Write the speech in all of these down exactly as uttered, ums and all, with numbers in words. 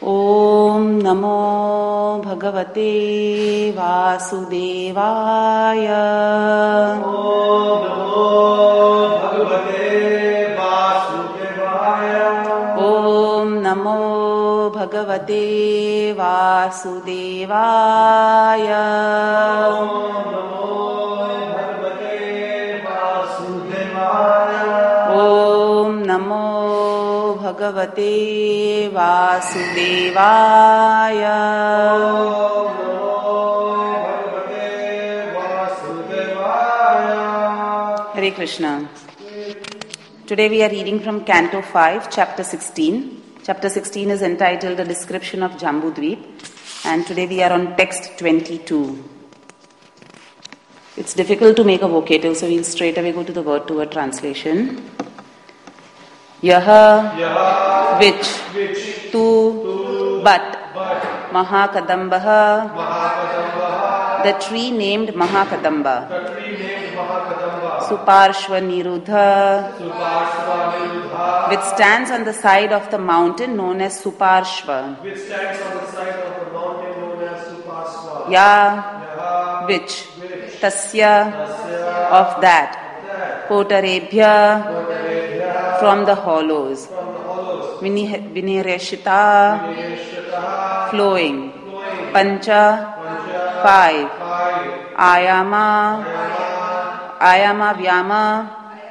Om Namo Bhagavate Vasudevaya. Om Namo Bhagavate Vasudevaya. Om Namo Bhagavate Vasudevaya. Om Namo Bhagavate Vasudevaya. Hare Krishna. Today we are reading from Canto five, Chapter sixteen. Chapter sixteen is entitled A Description of Jambudvip, and today we are on text twenty-two. It's difficult to make a vocative, so we'll straight away go to the word-to-word translation. Yaha, Yaha which, which tu, tu but, but Mahakadambaha, Mahakadambaha, the tree named Mahakadamba, the tree named Mahakadamba, Suparshva Nirudha, Suparshva Nirudha, which stands on the side of the mountain known as Suparshva. which stands on the side of the mountain known as Suparshva. Ya, Yaha which, which tasya, tasya of that, that Kotarebhya, Kotarebhya, from the hollows, from the hollows, Vini- Vinireshita, Vineshataha, flowing, flowing, Pancha, Pancha, five, five, Ayama, Yama, Ayama Vyama,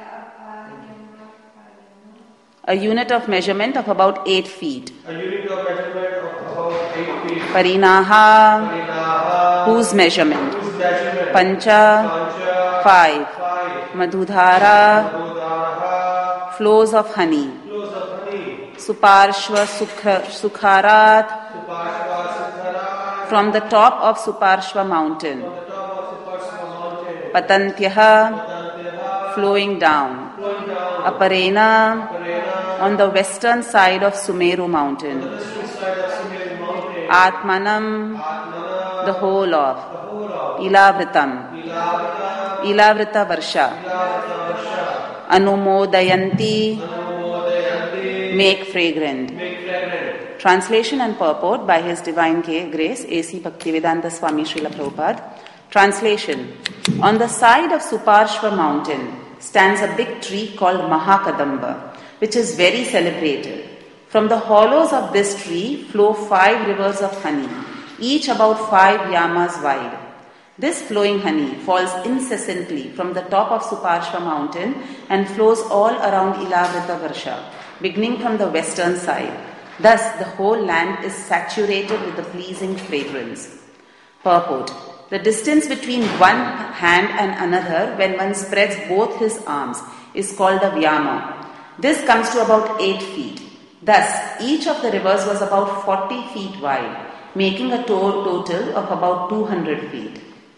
a unit of measurement of about eight feet. a unit of measurement of about eight feet. Parinaha, Parinaha, whose measurement? whose measurement? Pancha, Pancha, five. five. Madhudhara, Madhudaraha, flows of honey. flows of honey. Suparshva Sukha, Sukharat, Suparshva Siddhara, from the top of Suparshva mountain. from the top of Suparshva mountain. Patantyaha, Patantyaha, flowing down. flowing down. Aparena, Parena, on the western side of Sumeru mountain. the western side of Sumeru mountain. Atmanam, Atmana, the whole of. the whole of Ilavritam, Ilavata, Ilavrita Varsha. Ilavata Varsha, Anumodayanti, Anumodayanti, make fragrant. make fragrant. Translation and purport by His Divine Grace, A C Bhaktivedanta Swami Srila Prabhupada. Translation. On the side of Suparshva mountain stands a big tree called Mahakadamba, which is very celebrated. From the hollows of this tree flow five rivers of honey, each about five yamas wide. This flowing honey falls incessantly from the top of Suparshva mountain and flows all around Ilavrita Varsha, beginning from the western side. Thus, the whole land is saturated with the pleasing fragrance. Purport. The distance between one hand and another when one spreads both his arms is called a vyama. This comes to about eight feet. Thus, each of the rivers was about forty feet wide, making a to- total of about two hundred feet.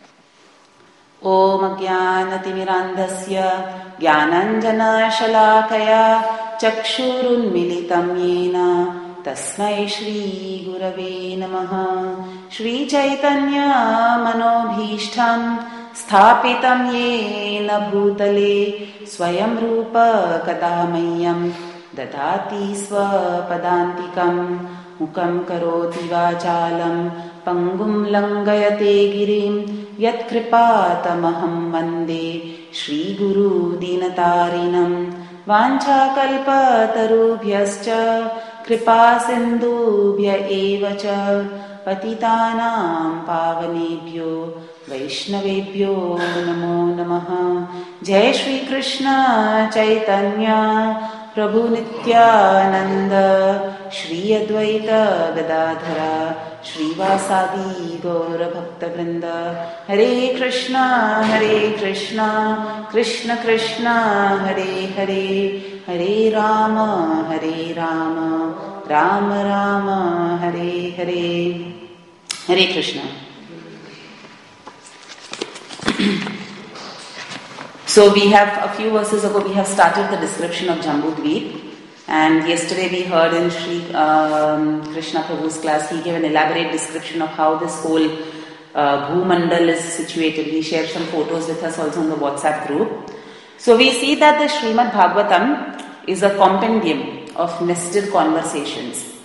Om Ajnanatirandhasya Jnananjana Shalakaya Chakshurunmilitam Yena Tasmai Shri Gurave Namaha. Shri Chaitanya Manobhishtam Sthapitam Yena Bhutale Swayam Rupa Kadamayyam Dadati Swapadantikam Mukam Karoti Vachalam Pangum Langayate Girim Yat Kripatamaham Vande Shri Guru Dinatarinam Vancha Kalpatarubhyascha Kripa Sindhubhya Evacha Patitanam Pavanebhyo Vaishnavebhyo Namo Namaha. Jai Shri Krishna Chaitanya Prabhu Nityananda Shri Advaita Gadadhara Shri Vasadi Gaura Bhakta Vrinda. Hare Krishna Hare Krishna Krishna Krishna Hare Hare Hare Rama Hare Rama Rama Rama Hare Hare. Hare Krishna. So we have, a few verses ago, we have started the description of Jambudvip. And yesterday we heard in Sri um, Krishna Prabhu's class, he gave an elaborate description of how this whole uh, Bhumandal is situated. He shared some photos with us also in the WhatsApp group. So we see that the Srimad Bhagavatam is a compendium of nested conversations.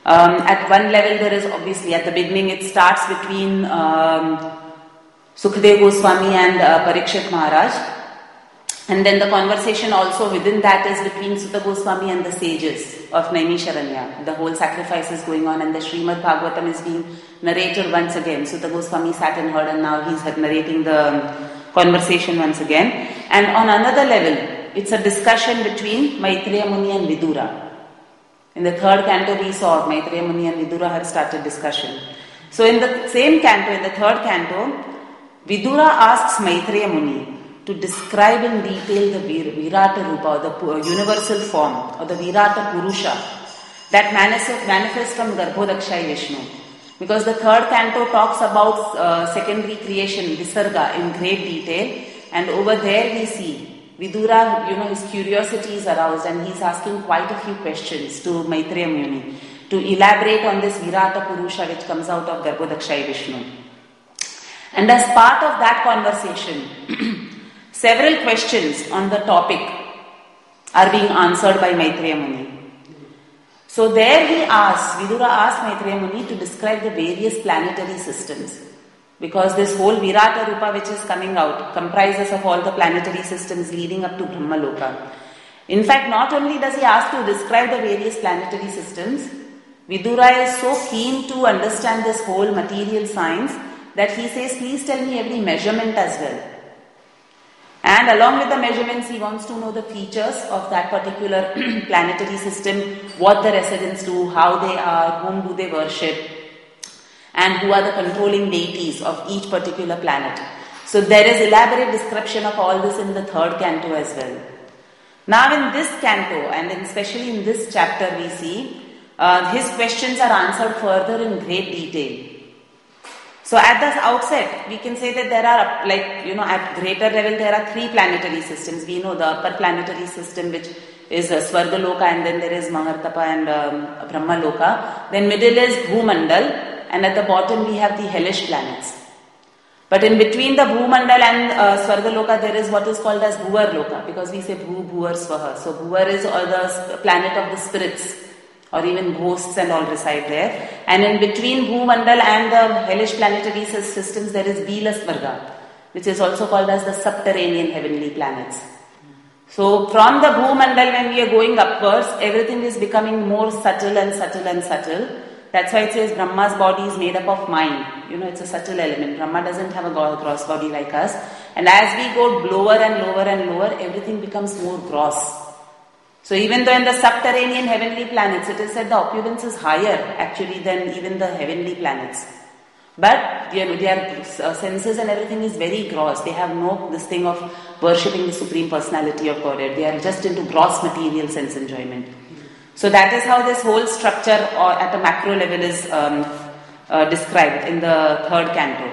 Um, at one level, there is obviously at the beginning it starts between um, Sukadeva Goswami and uh, Parikshit Maharaj, and then the conversation also within that is between Sutta Goswami and the sages of Naimisharanya. The whole sacrifice is going on, and the Srimad Bhagavatam is being narrated once again. Sutta Goswami sat and heard, and now he's narrating the conversation once again. And on another level, it's a discussion between Maitreya Muni and Vidura. In the third canto, we saw Maitreya Muni and Vidura have started discussion. So in the same canto, in the third canto, Vidura asks Maitreya Muni to describe in detail the Vir- Virata Rupa, or the universal form, or the Virata Purusha that manifests manifest from Garbhodakshai Vishnu. Because the third canto talks about uh, secondary creation, Visarga, in great detail, and over there we see Vidura, you know, his curiosity is aroused and he's asking quite a few questions to Maitreya Muni to elaborate on this Virata Purusha which comes out of Garbhodakshai Vishnu. And as part of that conversation, several questions on the topic are being answered by Maitreya Muni. So there he asks, Vidura asks Maitreya Muni to describe the various planetary systems. Because this whole Virata Rupa which is coming out comprises of all the planetary systems leading up to Brahmaloka. In fact, not only does he ask to describe the various planetary systems, Vidura is so keen to understand this whole material science that he says, please tell me every measurement as well. And along with the measurements, he wants to know the features of that particular planetary system, what the residents do, how they are, whom do they worship, and who are the controlling deities of each particular planet. So there is elaborate description of all this in the third canto as well. Now in this canto, and especially in this chapter, we see uh, his questions are answered further in great detail. So at the outset, we can say that there are, like, you know, at greater level, there are three planetary systems. We know the upper planetary system, which is uh, Svargaloka, and then there is Mahartapa and um, Brahmaloka. Then middle is Bhumandal, and at the bottom we have the hellish planets. But in between the Bhumandal and uh, Svargaloka, there is what is called as Bhuvarloka, because we say Bhu, Bhuvar, Swaha. So Bhuvar is uh, the planet of the spirits, or even ghosts and all reside there. And in between Bhumandal and the hellish planetary systems, there is Bila Svarga, which is also called as the subterranean heavenly planets. So from the Bhumandal, when we are going upwards, everything is becoming more subtle and subtle and subtle. That's why it says Brahma's body is made up of mind. You know, it's a subtle element. Brahma doesn't have a gross body like us. And as we go lower and lower and lower, everything becomes more gross. So even though in the subterranean heavenly planets, it is said the opulence is higher actually than even the heavenly planets. But you know, their uh, senses and everything is very gross. They have no this thing of worshipping the Supreme Personality of Godhead. They are just into gross material sense enjoyment. So that is how this whole structure or at a macro level is um, uh, described in the third canto.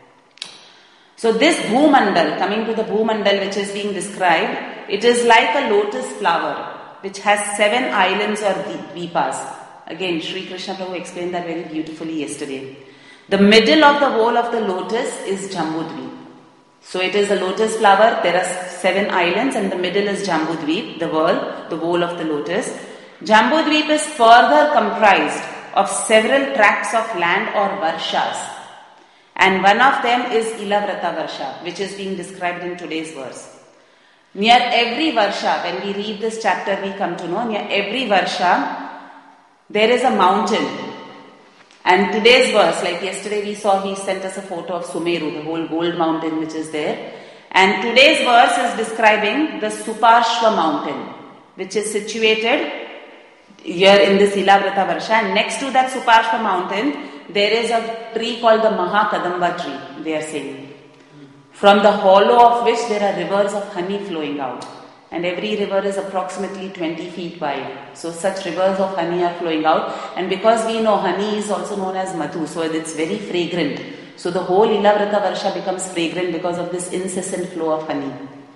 So this Bhumandal, coming to the Bhumandal which is being described, it is like a lotus flower which has seven islands or dvipas. Again, Sri Krishna Prabhu explained that very beautifully yesterday. The middle of the whole of the lotus is Jambudvip. So it is a lotus flower, there are seven islands, and the middle is Jambudvip, the whole, the whole of the lotus. Jambudvip is further comprised of several tracts of land or varshas. And one of them is Ilavrata Varsha, which is being described in today's verse. Near every Varsha, when we read this chapter, we come to know, near every Varsha, there is a mountain. And today's verse, like yesterday we saw, he sent us a photo of Sumeru, the whole gold mountain which is there. And today's verse is describing the Suparshva mountain, which is situated here in this Ilavrata Varsha. And next to that Suparshva mountain, there is a tree called the Mahakadamba tree, they are saying. From the hollow of which there are rivers of honey flowing out. And every river is approximately twenty feet wide. So such rivers of honey are flowing out. And because we know honey is also known as madhu, so it's very fragrant. So the whole Ilavrata Varsha becomes fragrant because of this incessant flow of honey.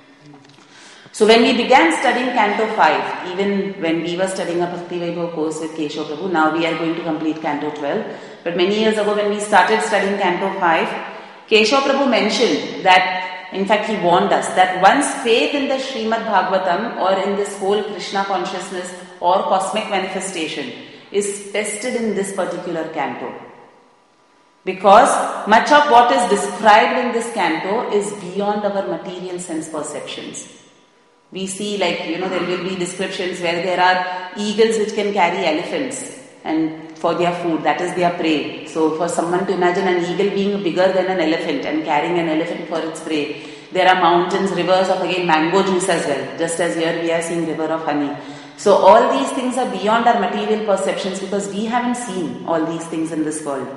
So when we began studying Canto five, even when we were studying a Bhakti Vaibhav course with Keshav Prabhu, now we are going to complete Canto twelve. But many years ago when we started studying Canto five, Keshav Prabhu mentioned that, in fact he warned us, that once faith in the Srimad Bhagavatam or in this whole Krishna consciousness or cosmic manifestation is tested in this particular canto. Because much of what is described in this canto is beyond our material sense perceptions. We see, like, you know, there will be descriptions where there are eagles which can carry elephants and for their food, that is their prey. So for someone to imagine an eagle being bigger than an elephant and carrying an elephant for its prey. There are mountains, rivers of again mango juice as well, just as here we are seeing river of honey. So all these things are beyond our material perceptions because we haven't seen all these things in this world.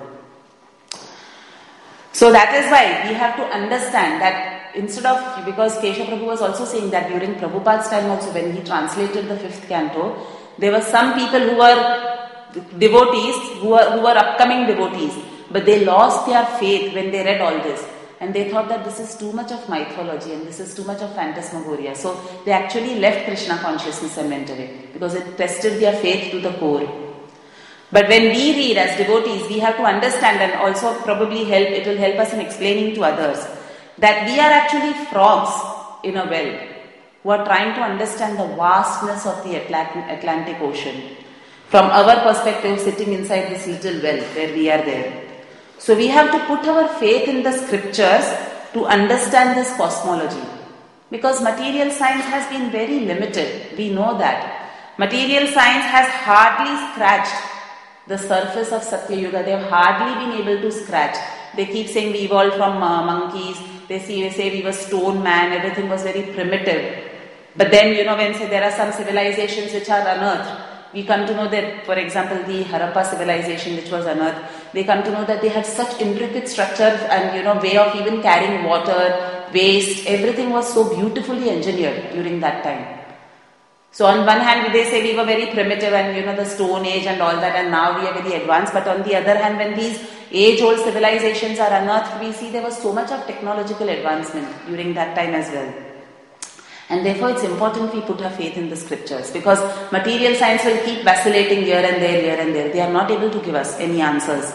So that is why we have to understand that instead of, because Keshav Prabhu was also saying that during Prabhupada's time also when he translated the fifth canto, there were some people who were devotees, who were, who were upcoming devotees, but they lost their faith when they read all this. And they thought that this is too much of mythology and this is too much of phantasmagoria. So they actually left Krishna consciousness and went away because it tested their faith to the core. But when we read as devotees, we have to understand and also probably help, it will help us in explaining to others that we are actually frogs in a well who are trying to understand the vastness of the Atlantic Ocean from our perspective sitting inside this little well where we are there. So we have to put our faith in the scriptures to understand this cosmology. Because material science has been very limited. We know that. Material science has hardly scratched the surface of Satya Yuga. They have hardly been able to scratch. They keep saying we evolved from uh, monkeys. They say we were stone man. Everything was very primitive. But then, you know, when say there are some civilizations which are unearthed, we come to know that, for example, the Harappa civilization which was unearthed, they come to know that they had such intricate structures and, you know, way of even carrying water, waste, everything was so beautifully engineered during that time. So on one hand, they say we were very primitive and, you know, the Stone Age and all that, and now we are very advanced. But on the other hand, when these age-old civilizations are unearthed, we see there was so much of technological advancement during that time as well. And therefore, it's important we put our faith in the scriptures because material science will keep vacillating here and there, here and there. They are not able to give us any answers.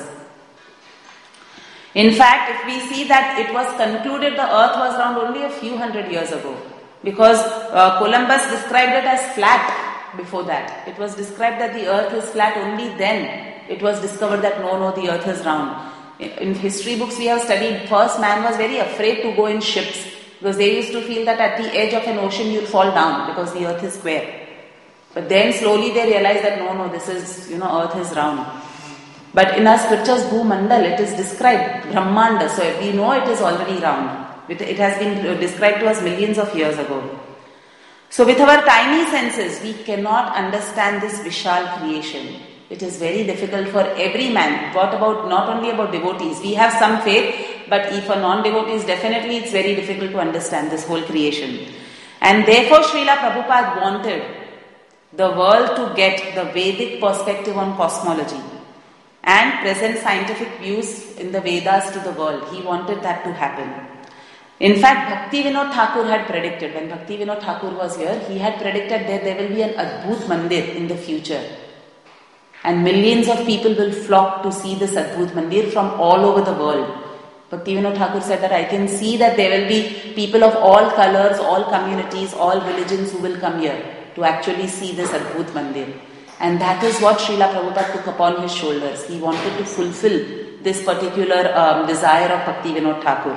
In fact, if we see that it was concluded the earth was around only a few hundred years ago because uh, Columbus described it as flat before that. It was described that the earth is flat only then. It was discovered that no, no, the earth is round. In history books we have studied, first man was very afraid to go in ships. Because they used to feel that at the edge of an ocean you'll fall down because the earth is square. But then slowly they realized that no, no, this is, you know, earth is round. But in our scriptures, Bhumandal, it is described, Brahmanda, so we know it is already round. It, it has been described to us millions of years ago. So with our tiny senses, we cannot understand this Vishal creation. It is very difficult for every man. What about, not only about devotees, we have some faith, but for non-devotees, definitely it's very difficult to understand this whole creation. And therefore, Srila Prabhupada wanted the world to get the Vedic perspective on cosmology and present scientific views in the Vedas to the world. He wanted that to happen. In fact, Bhakti Vinod Thakur had predicted, when Bhakti Vinod Thakur was here, he had predicted that there will be an Adbhut Mandir in the future. And millions of people will flock to see this Adbhut Mandir from all over the world. Bhakti Vinod Thakur said that I can see that there will be people of all colors, all communities, all religions who will come here to actually see this Adbhut Mandir. And that is what Srila Prabhupada took upon his shoulders. He wanted to fulfill this particular um, desire of Bhakti Vinod Thakur.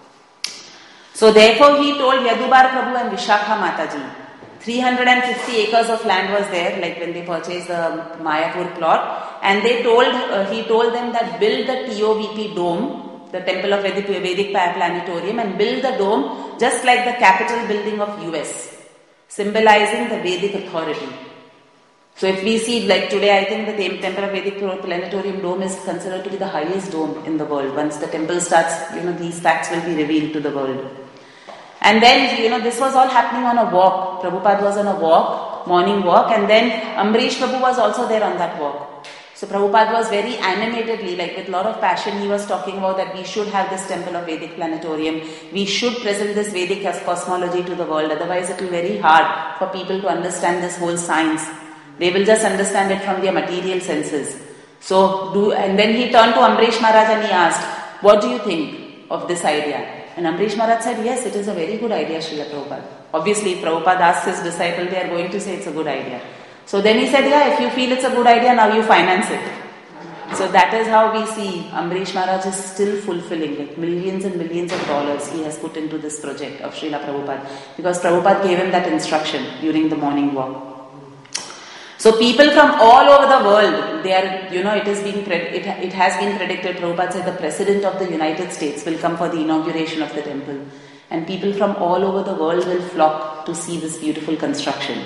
So therefore he told Yadubar Prabhu and Vishakha Mataji, three hundred fifty acres of land was there, like when they purchased the Mayapur plot, and they told, uh, he told them that build the T O V P dome, the Temple of Vedic, Vedic Planetarium, and build the dome just like the Capitol building of U S, symbolizing the Vedic authority. So if we see, like today, I think the Temple of Vedic Planetarium dome is considered to be the highest dome in the world. Once the temple starts, you know, these facts will be revealed to the world. And then, you know, this was all happening on a walk. Prabhupada was on a walk, morning walk, and then Ambrish Prabhu was also there on that walk. So Prabhupada was very animatedly, like with a lot of passion, he was talking about that we should have this Temple of Vedic Planetarium. We should present this Vedic cosmology to the world. Otherwise, it will be very hard for people to understand this whole science. They will just understand it from their material senses. So, do, and then he turned to Ambrish Maharaj and he asked, what do you think of this idea? And Ambrish Maharaj said, yes, it is a very good idea, Srila Prabhupada. Obviously, if Prabhupada asks his disciple, they are going to say it's a good idea. So then he said, yeah, if you feel it's a good idea, now you finance it. So that is how we see Ambarish Maharaj is still fulfilling it. Millions and millions of dollars he has put into this project of Srila Prabhupada, because Prabhupada gave him that instruction during the morning walk. So people from all over the world, they are, you know, it is being pred- it, it has been predicted. Prabhupada said the President of the United States will come for the inauguration of the temple, and people from all over the world will flock to see this beautiful construction.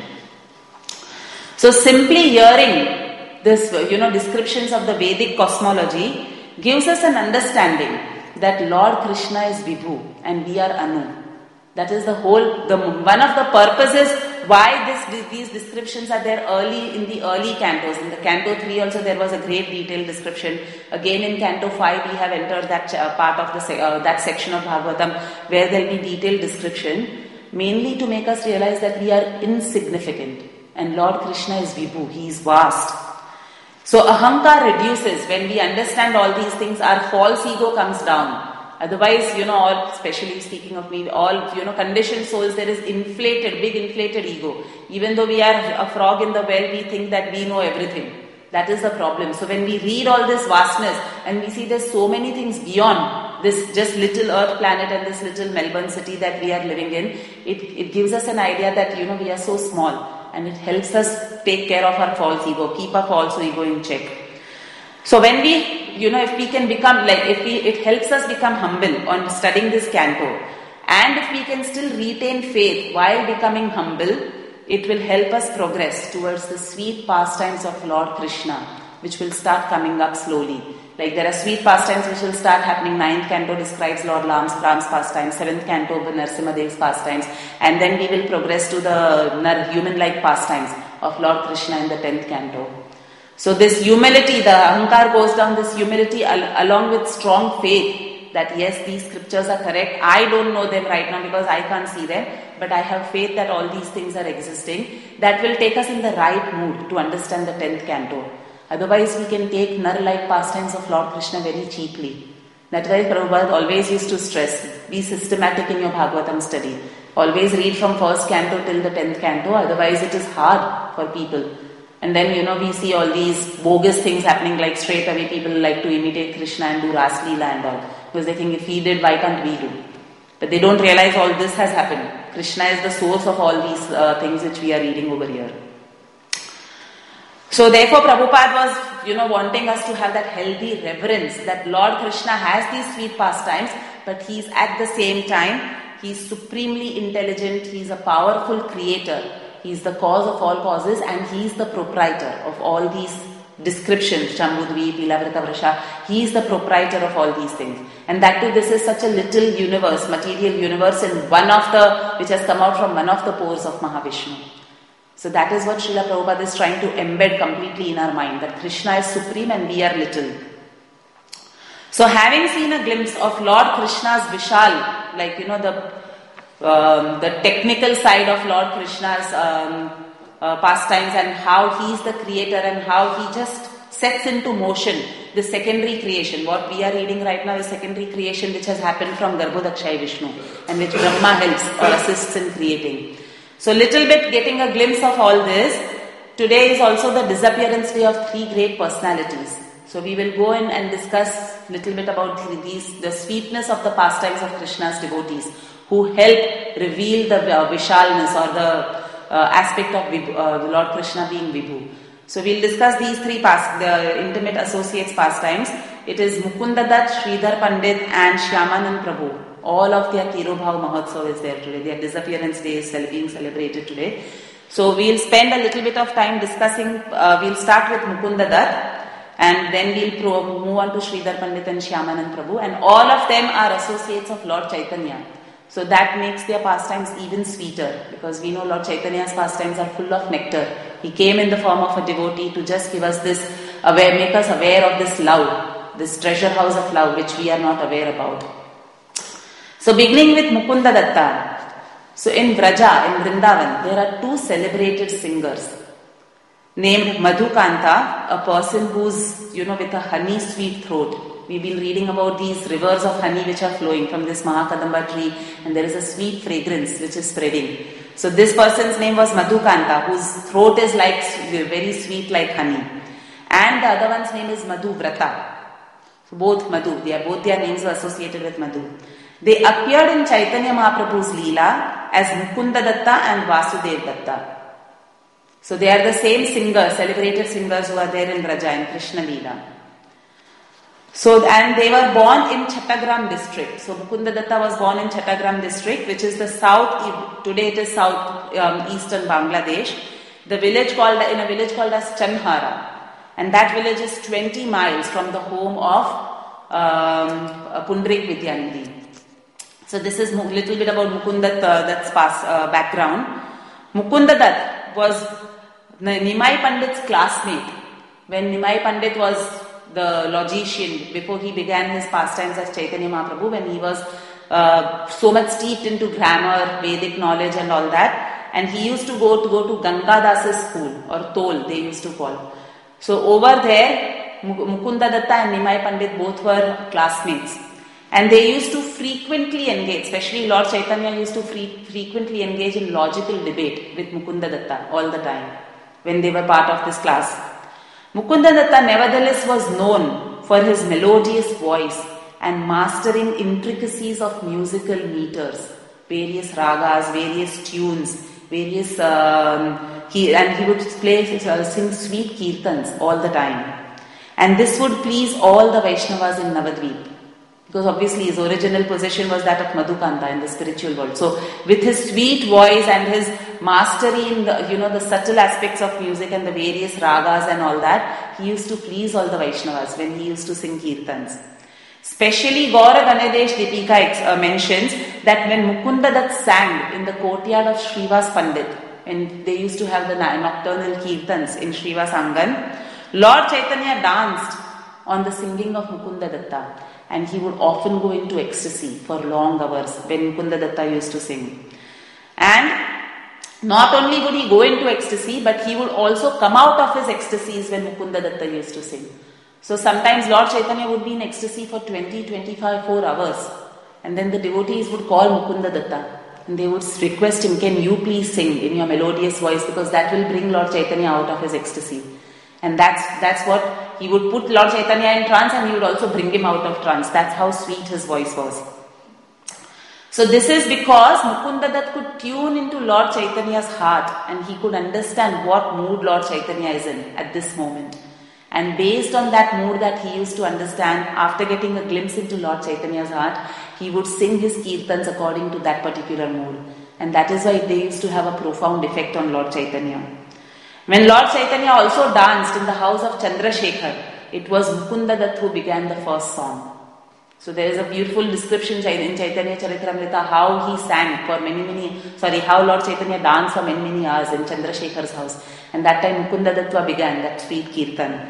So simply hearing this, you know, descriptions of the Vedic cosmology gives us an understanding that Lord Krishna is Vibhu and we are Anu. That is the whole, the one of the purposes why this, these descriptions are there early in the early cantos. In the canto three also there was a great detailed description. Again in canto five we have entered that uh, part of the uh, that section of Bhagavatam where there will be detailed description, mainly to make us realize that we are insignificant and Lord Krishna is Vibhu, he is vast. So ahankar reduces when we understand all these things. Our false ego comes down. Otherwise, you know, all, especially speaking of me, all, you know, conditioned souls, there is inflated, big inflated ego. Even though we are a frog in the well, we think that we know everything. That is the problem. So when we read all this vastness and we see there's so many things beyond this just little earth planet and this little Melbourne city that we are living in, it, it gives us an idea that, you know, we are so small. And it helps us take care of our false ego, keep our false ego in check. So when we, you know, if we can become, like, if we, it helps us become humble on studying this canto. And if we can still retain faith while becoming humble, it will help us progress towards the sweet pastimes of Lord Krishna, which will start coming up slowly. Like there are sweet pastimes which will start happening. Ninth canto describes Lord Ram's, Ram's pastimes. Seventh canto Narasimha-Dev's pastimes. And then we will progress to the human-like pastimes of Lord Krishna in the tenth canto. So this humility, the ahankar goes down, this humility al- along with strong faith that yes, these scriptures are correct. I don't know them right now because I can't see them. But I have faith that all these things are existing. That will take us in the right mood to understand the tenth canto. Otherwise, we can take nar-like pastimes of Lord Krishna very cheaply. That's why Prabhupada always used to stress, be systematic in your Bhagavatam study. Always read from first canto till the tenth canto, otherwise it is hard for people. And then, you know, we see all these bogus things happening, like straight away people like to imitate Krishna and do Ras Leela and all. Because they think if he did, why can't we do? But they don't realize all this has happened. Krishna is the source of all these uh, things which we are reading over here. So therefore Prabhupada was, you know, wanting us to have that healthy reverence that Lord Krishna has these sweet pastimes, but he is at the same time, he is supremely intelligent, he is a powerful creator, he is the cause of all causes and he is the proprietor of all these descriptions, Shambhudvi, Pilavrita Vrasha, he is the proprietor of all these things. And that too, this is such a little universe, material universe, and one of the, which has come out from one of the pores of Mahavishnu. So that is what Srila Prabhupada is trying to embed completely in our mind, that Krishna is supreme and we are little. So having seen a glimpse of Lord Krishna's Vishal, like, you know, the um, the technical side of Lord Krishna's um, uh, pastimes and how he is the creator and how he just sets into motion the secondary creation. What we are reading right now is secondary creation which has happened from Garbhodakshaya Vishnu and which Brahma helps or assists in creating. So little bit getting a glimpse of all this. Today is also the disappearance day of three great personalities. So we will go in and discuss little bit about these, the sweetness of the pastimes of Krishna's devotees who help reveal the uh, Vishalness or the uh, aspect of Vibhu, uh, Lord Krishna being Vibhu. So we'll discuss these three past, the intimate associates pastimes. It is Mukunda Dutt, Sridhar Pandit and Shyamanand Prabhu. All of their Tirobhav Mahotsav is there today. Their disappearance day is being celebrated today. So we'll spend a little bit of time discussing, uh, we'll start with Mukunda Dutt and then we'll pro- move on to Sridhar Pandit and Shyamanand Prabhu, and all of them are associates of Lord Chaitanya. So that makes their pastimes even sweeter, because we know Lord Chaitanya's pastimes are full of nectar. He came in the form of a devotee to just give us this, aware, make us aware of this love, this treasure house of love which we are not aware about. So beginning with Mukunda Datta. So in Vraja, in Vrindavan, there are two celebrated singers named Madhukanta, a person who's, you know, with a honey sweet throat. We've been reading about these rivers of honey which are flowing from this Mahakadamba tree, and there is a sweet fragrance which is spreading. So this person's name was Madhukanta, whose throat is like very sweet like honey. And the other one's name is Madhuvrata. So both Madhu, they are, both their names were associated with Madhu. They appeared in Chaitanya Mahaprabhu's Leela as Mukunda Datta and Vasudev Datta. So they are the same singers, celebrated singers who are there in Braja, in Krishna Leela. So, and they were born in Chattagram district. So Mukunda Datta was born in Chattagram district, which is the south, today it is south um, eastern Bangladesh. The village called, in a village called as Chanhara. And that village is twenty miles from the home of um, Pundrik Vidyanidhi. So this is a little bit about Mukunda Datta's past, uh, background. Mukunda Datta was Nimai Pandit's classmate. When Nimai Pandit was the logician, before he began his pastimes as Chaitanya Mahaprabhu, when he was uh, so much steeped into grammar, Vedic knowledge and all that, and he used to go to go to Ganga Das's school, or Tol they used to call. So over there, Mukunda Datta and Nimai Pandit both were classmates. And they used to frequently engage, especially Lord Chaitanya used to free, frequently engage in logical debate with Mukunda Datta all the time when they were part of this class. Mukunda Datta nevertheless was known for his melodious voice and mastering intricacies of musical meters, various ragas, various tunes, various, um, he, and he would play, uh, sing sweet kirtans all the time. And this would please all the Vaishnavas in Navadvip. Because obviously his original position was that of Madhukanta in the spiritual world. So with his sweet voice and his mastery in the, you know, the subtle aspects of music and the various ragas and all that, he used to please all the Vaishnavas when he used to sing kirtans. Especially Gaura Ganedesh Deepika uh, mentions that when Mukunda Datta sang in the courtyard of Srivas Pandit, and they used to have the nocturnal kirtans in Srivas Angan, Lord Chaitanya danced on the singing of Mukunda Datta. And he would often go into ecstasy for long hours when Mukunda Datta used to sing. And not only would he go into ecstasy, but he would also come out of his ecstasies when Mukunda Datta used to sing. So sometimes Lord Chaitanya would be in ecstasy for twenty, twenty-five, four hours. And then the devotees would call Mukunda Datta. And they would request him, can you please sing in your melodious voice, because that will bring Lord Chaitanya out of his ecstasy. And that's that's what he would put Lord Chaitanya in trance, and he would also bring him out of trance. That's how sweet his voice was. So this is because Mukunda Datta could tune into Lord Chaitanya's heart, and he could understand what mood Lord Chaitanya is in at this moment. And based on that mood that he used to understand, after getting a glimpse into Lord Chaitanya's heart, he would sing his kirtans according to that particular mood. And that is why they used to have a profound effect on Lord Chaitanya. When Lord Chaitanya also danced in the house of Chandrasekhar, it was Mukunda Datta who began the first song. So there is a beautiful description in Chaitanya Charitamrita how he sang for many, many, sorry, how Lord Chaitanya danced for many, many hours in Chandrasekhar's house. And that time Mukunda Datta began that sweet kirtan.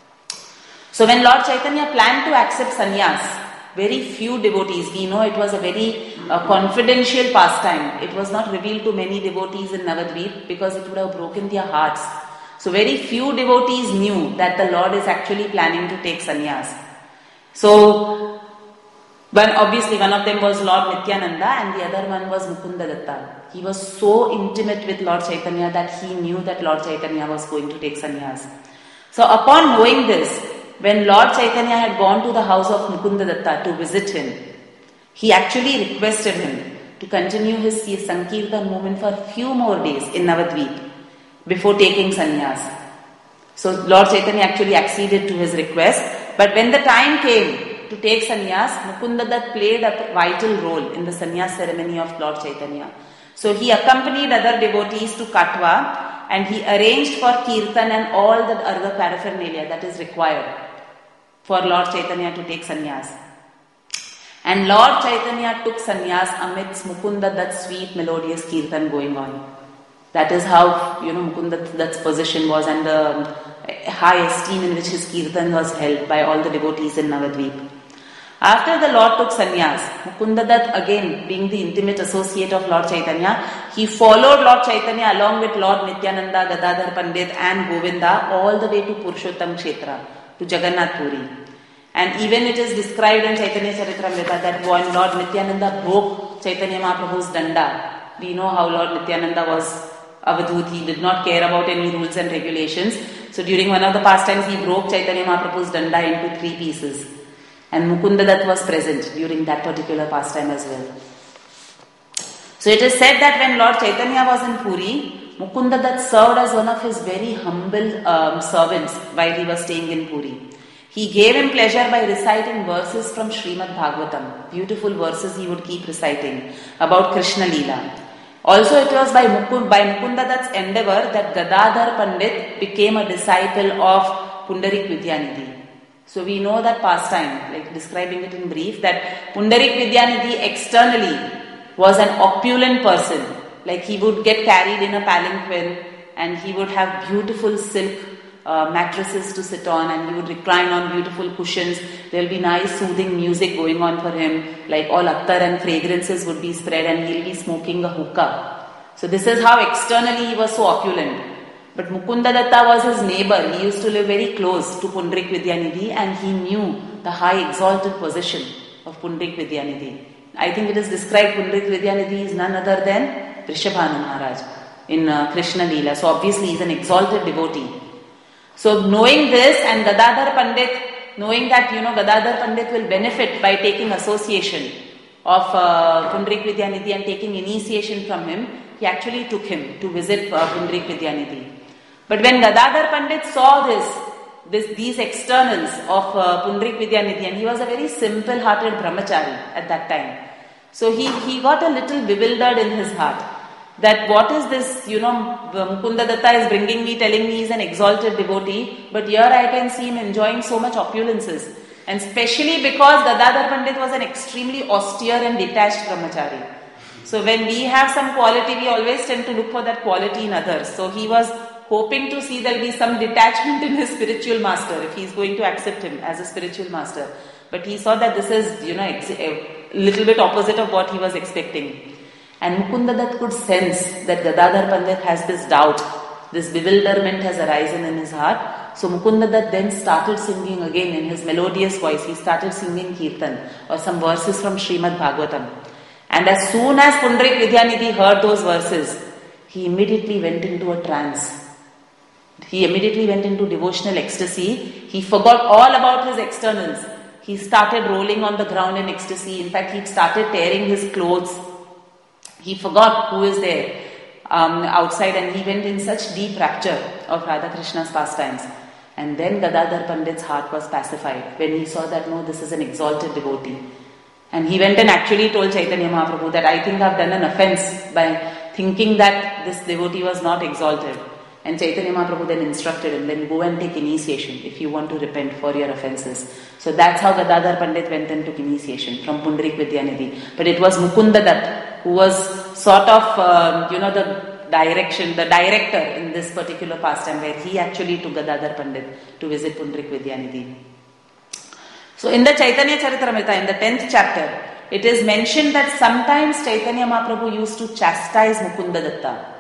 So when Lord Chaitanya planned to accept sannyas, very few devotees, we know it was a very uh, confidential pastime. It was not revealed to many devotees in Navadvip because it would have broken their hearts. So very few devotees knew that the Lord is actually planning to take sannyas. So when obviously one of them was Lord Nityananda and the other one was Mukunda Datta. He was so intimate with Lord Chaitanya that he knew that Lord Chaitanya was going to take sannyas. So upon knowing this, when Lord Chaitanya had gone to the house of Mukunda Datta to visit him, he actually requested him to continue his Sankirtan movement for a few more days in Navadvip before taking sannyas. So Lord Chaitanya actually acceded to his request. But when the time came to take sannyas, Mukunda Datta played a vital role in the sannyas ceremony of Lord Chaitanya. So he accompanied other devotees to Katwa and he arranged for kirtan and all the other paraphernalia that is required for Lord Chaitanya to take sannyas. And Lord Chaitanya took sannyas amidst Mukunda Datta's sweet melodious kirtan going on. That is how, you know, Mukunda Datta's position was and the high esteem in which his kirtan was held by all the devotees in Navadvip. After the Lord took sannyas, Mukunda Datta, again being the intimate associate of Lord Chaitanya, he followed Lord Chaitanya along with Lord Nityananda, Gadadhar Pandit and Govinda all the way to Purushottam Kshetra, to Jagannath Puri. And even it is described in Chaitanya Charitamrita that when Lord Nityananda broke Chaitanya Mahaprabhu's danda, We know how Lord Nityananda was Avadhut. He did not care about any rules and regulations. So during one of the pastimes, he broke Chaitanya Mahaprabhu's danda into three pieces. And Mukunda Dutt was present during that particular pastime as well. So it is said that when Lord Chaitanya was in Puri, Mukunda Dutt served as one of his very humble um, servants while he was staying in Puri. He gave him pleasure by reciting verses from Srimad Bhagavatam. Beautiful verses he would keep reciting about Krishna Leela. Also it was by, Mukund, by Mukunda Dutt's endeavor that Gadadhar Pandit became a disciple of Pundarik Vidyanidhi. So we know that pastime, like describing it in brief, that Pundarik Vidyanidhi externally was an opulent person. Like he would get carried in a palanquin and he would have beautiful silk uh, mattresses to sit on and he would recline on beautiful cushions. There will be nice soothing music going on for him, like all attar and fragrances would be spread and he'll be smoking a hookah. So this is how externally he was so opulent. But Mukunda Datta was his neighbor. He used to live very close to Pundarik Vidyanidhi and he knew the high exalted position of Pundarik Vidyanidhi. I think it is described Pundarik Vidyanidhi is none other than Vrishabhanu Maharaj in uh, Krishna Leela. So obviously he is an exalted devotee. So knowing this and Gadadhar Pandit, knowing that you know Gadadhar Pandit will benefit by taking association of uh, Pundarik Vidyanidhi and taking initiation from him, he actually took him to visit uh, Pundarik Vidyanidhi. But when Gadadhar Pandit saw this, this these externals of uh, Pundarik Vidyanidhi, and he was a very simple-hearted brahmachari at that time, so he, he got a little bewildered in his heart that what is this, you know, Mukunda Datta is bringing me, telling me he's an exalted devotee, but here I can see him enjoying so much opulences. And especially because Gadadhar Pandit was an extremely austere and detached brahmachari. So when we have some quality, we always tend to look for that quality in others. So he was hoping to see there will be some detachment in his spiritual master if he is going to accept him as a spiritual master. But he saw that this is, you know, a little bit opposite of what he was expecting. And Mukunda Dutt could sense that Gadadhar Pandit has this doubt, this bewilderment has arisen in his heart. So Mukunda Dutt then started singing again in his melodious voice. He started singing Kirtan or some verses from Srimad Bhagavatam. And as soon as Pundarik Vidyanidhi heard those verses, he immediately went into a trance. He immediately went into devotional ecstasy. He forgot all about his externals. He started rolling on the ground in ecstasy. In fact, he started tearing his clothes. He forgot who is there um, outside and he went in such deep rapture of Radha Krishna's pastimes. And then Gadadhar Pandit's heart was pacified when he saw that no, this is an exalted devotee. And he went and actually told Chaitanya Mahaprabhu that I think I have done an offense by thinking that this devotee was not exalted. And Chaitanya Mahaprabhu then instructed him, then go and take initiation if you want to repent for your offences. So that's how Gadadhar Pandit went and took initiation from Pundarik Vidyanidhi. But it was Mukunda Dutt who was sort of, uh, you know, the direction, the director in this particular pastime where he actually took Gadadhar Pandit to visit Pundarik Vidyanidhi. So in the Chaitanya Charitamrita, in the tenth chapter, it is mentioned that sometimes Chaitanya Mahaprabhu used to chastise Mukunda Datta.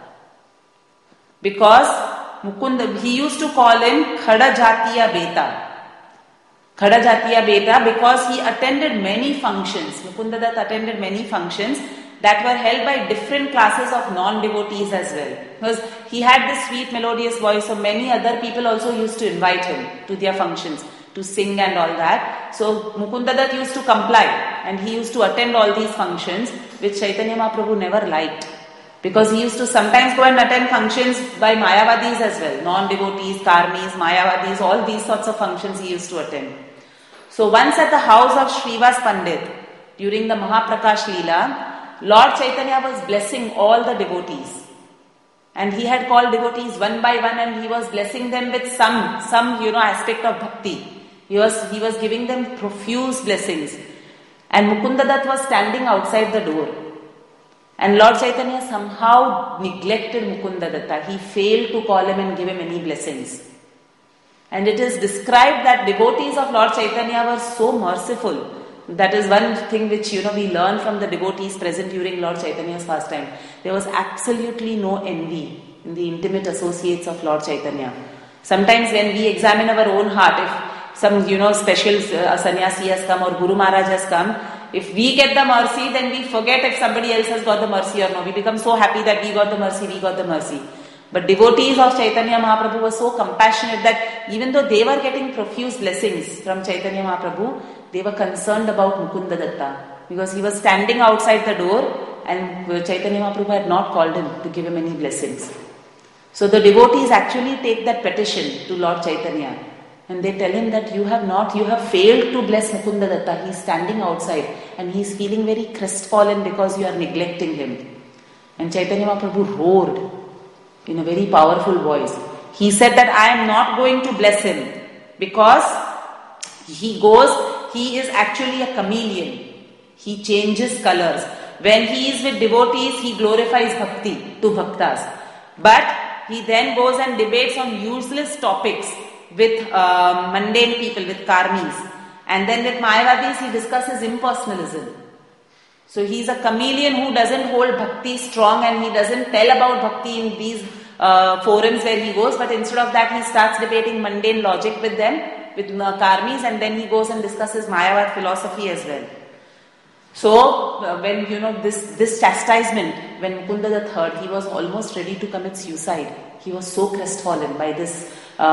Because Mukunda, he used to call him Khada Jatiya Beta. Khada Jatiya Beta because he attended many functions. Mukunda Dutt attended many functions that were held by different classes of non-devotees as well. Because he had this sweet melodious voice, so many other people also used to invite him to their functions to sing and all that. So Mukunda Dutt used to comply and he used to attend all these functions which Chaitanya Mahaprabhu never liked. Because he used to sometimes go and attend functions by Mayavadis as well. Non-devotees, Karmis, Mayavadis, all these sorts of functions he used to attend. So once at the house of Srivas Pandit, during the Mahaprakash Leela, Lord Chaitanya was blessing all the devotees. And he had called devotees one by one and he was blessing them with some, some you know, aspect of bhakti. He was, he was giving them profuse blessings. And Mukunda Dutt was standing outside the door. And Lord Chaitanya somehow neglected Mukunda Datta. He failed to call him and give him any blessings. And it is described that devotees of Lord Chaitanya were so merciful. That is one thing which, you know, we learn from the devotees present during Lord Chaitanya's fastime. There was absolutely no envy in the intimate associates of Lord Chaitanya. Sometimes when we examine our own heart, if some, you know, special uh, sannyasi has come or Guru Maharaj has come, if we get the mercy, then we forget if somebody else has got the mercy or no. We become so happy that we got the mercy, we got the mercy. But devotees of Chaitanya Mahaprabhu were so compassionate that even though they were getting profuse blessings from Chaitanya Mahaprabhu, they were concerned about Mukunda Datta. Because he was standing outside the door and Chaitanya Mahaprabhu had not called him to give him any blessings. So the devotees actually take that petition to Lord Chaitanya and they tell him that you have not, you have failed to bless Mukunda Datta. He is standing outside and he is feeling very crestfallen because you are neglecting him. And Chaitanya Mahaprabhu roared in a very powerful voice. He said that I am not going to bless him because he goes, he is actually a chameleon. He changes colors. When he is with devotees, he glorifies bhakti to bhaktas. But he then goes and debates on useless topics with uh, mundane people, with karmis. And then with Mayavadis, he discusses impersonalism. So he is a chameleon who doesn't hold bhakti strong and he doesn't tell about bhakti in these uh, forums where he goes. But instead of that, he starts debating mundane logic with them, with uh, karmis, and then he goes and discusses Mayavad philosophy as well. So, uh, when, you know, this, this chastisement, when Mukunda Datta heard, he was almost ready to commit suicide. He was so crestfallen by this,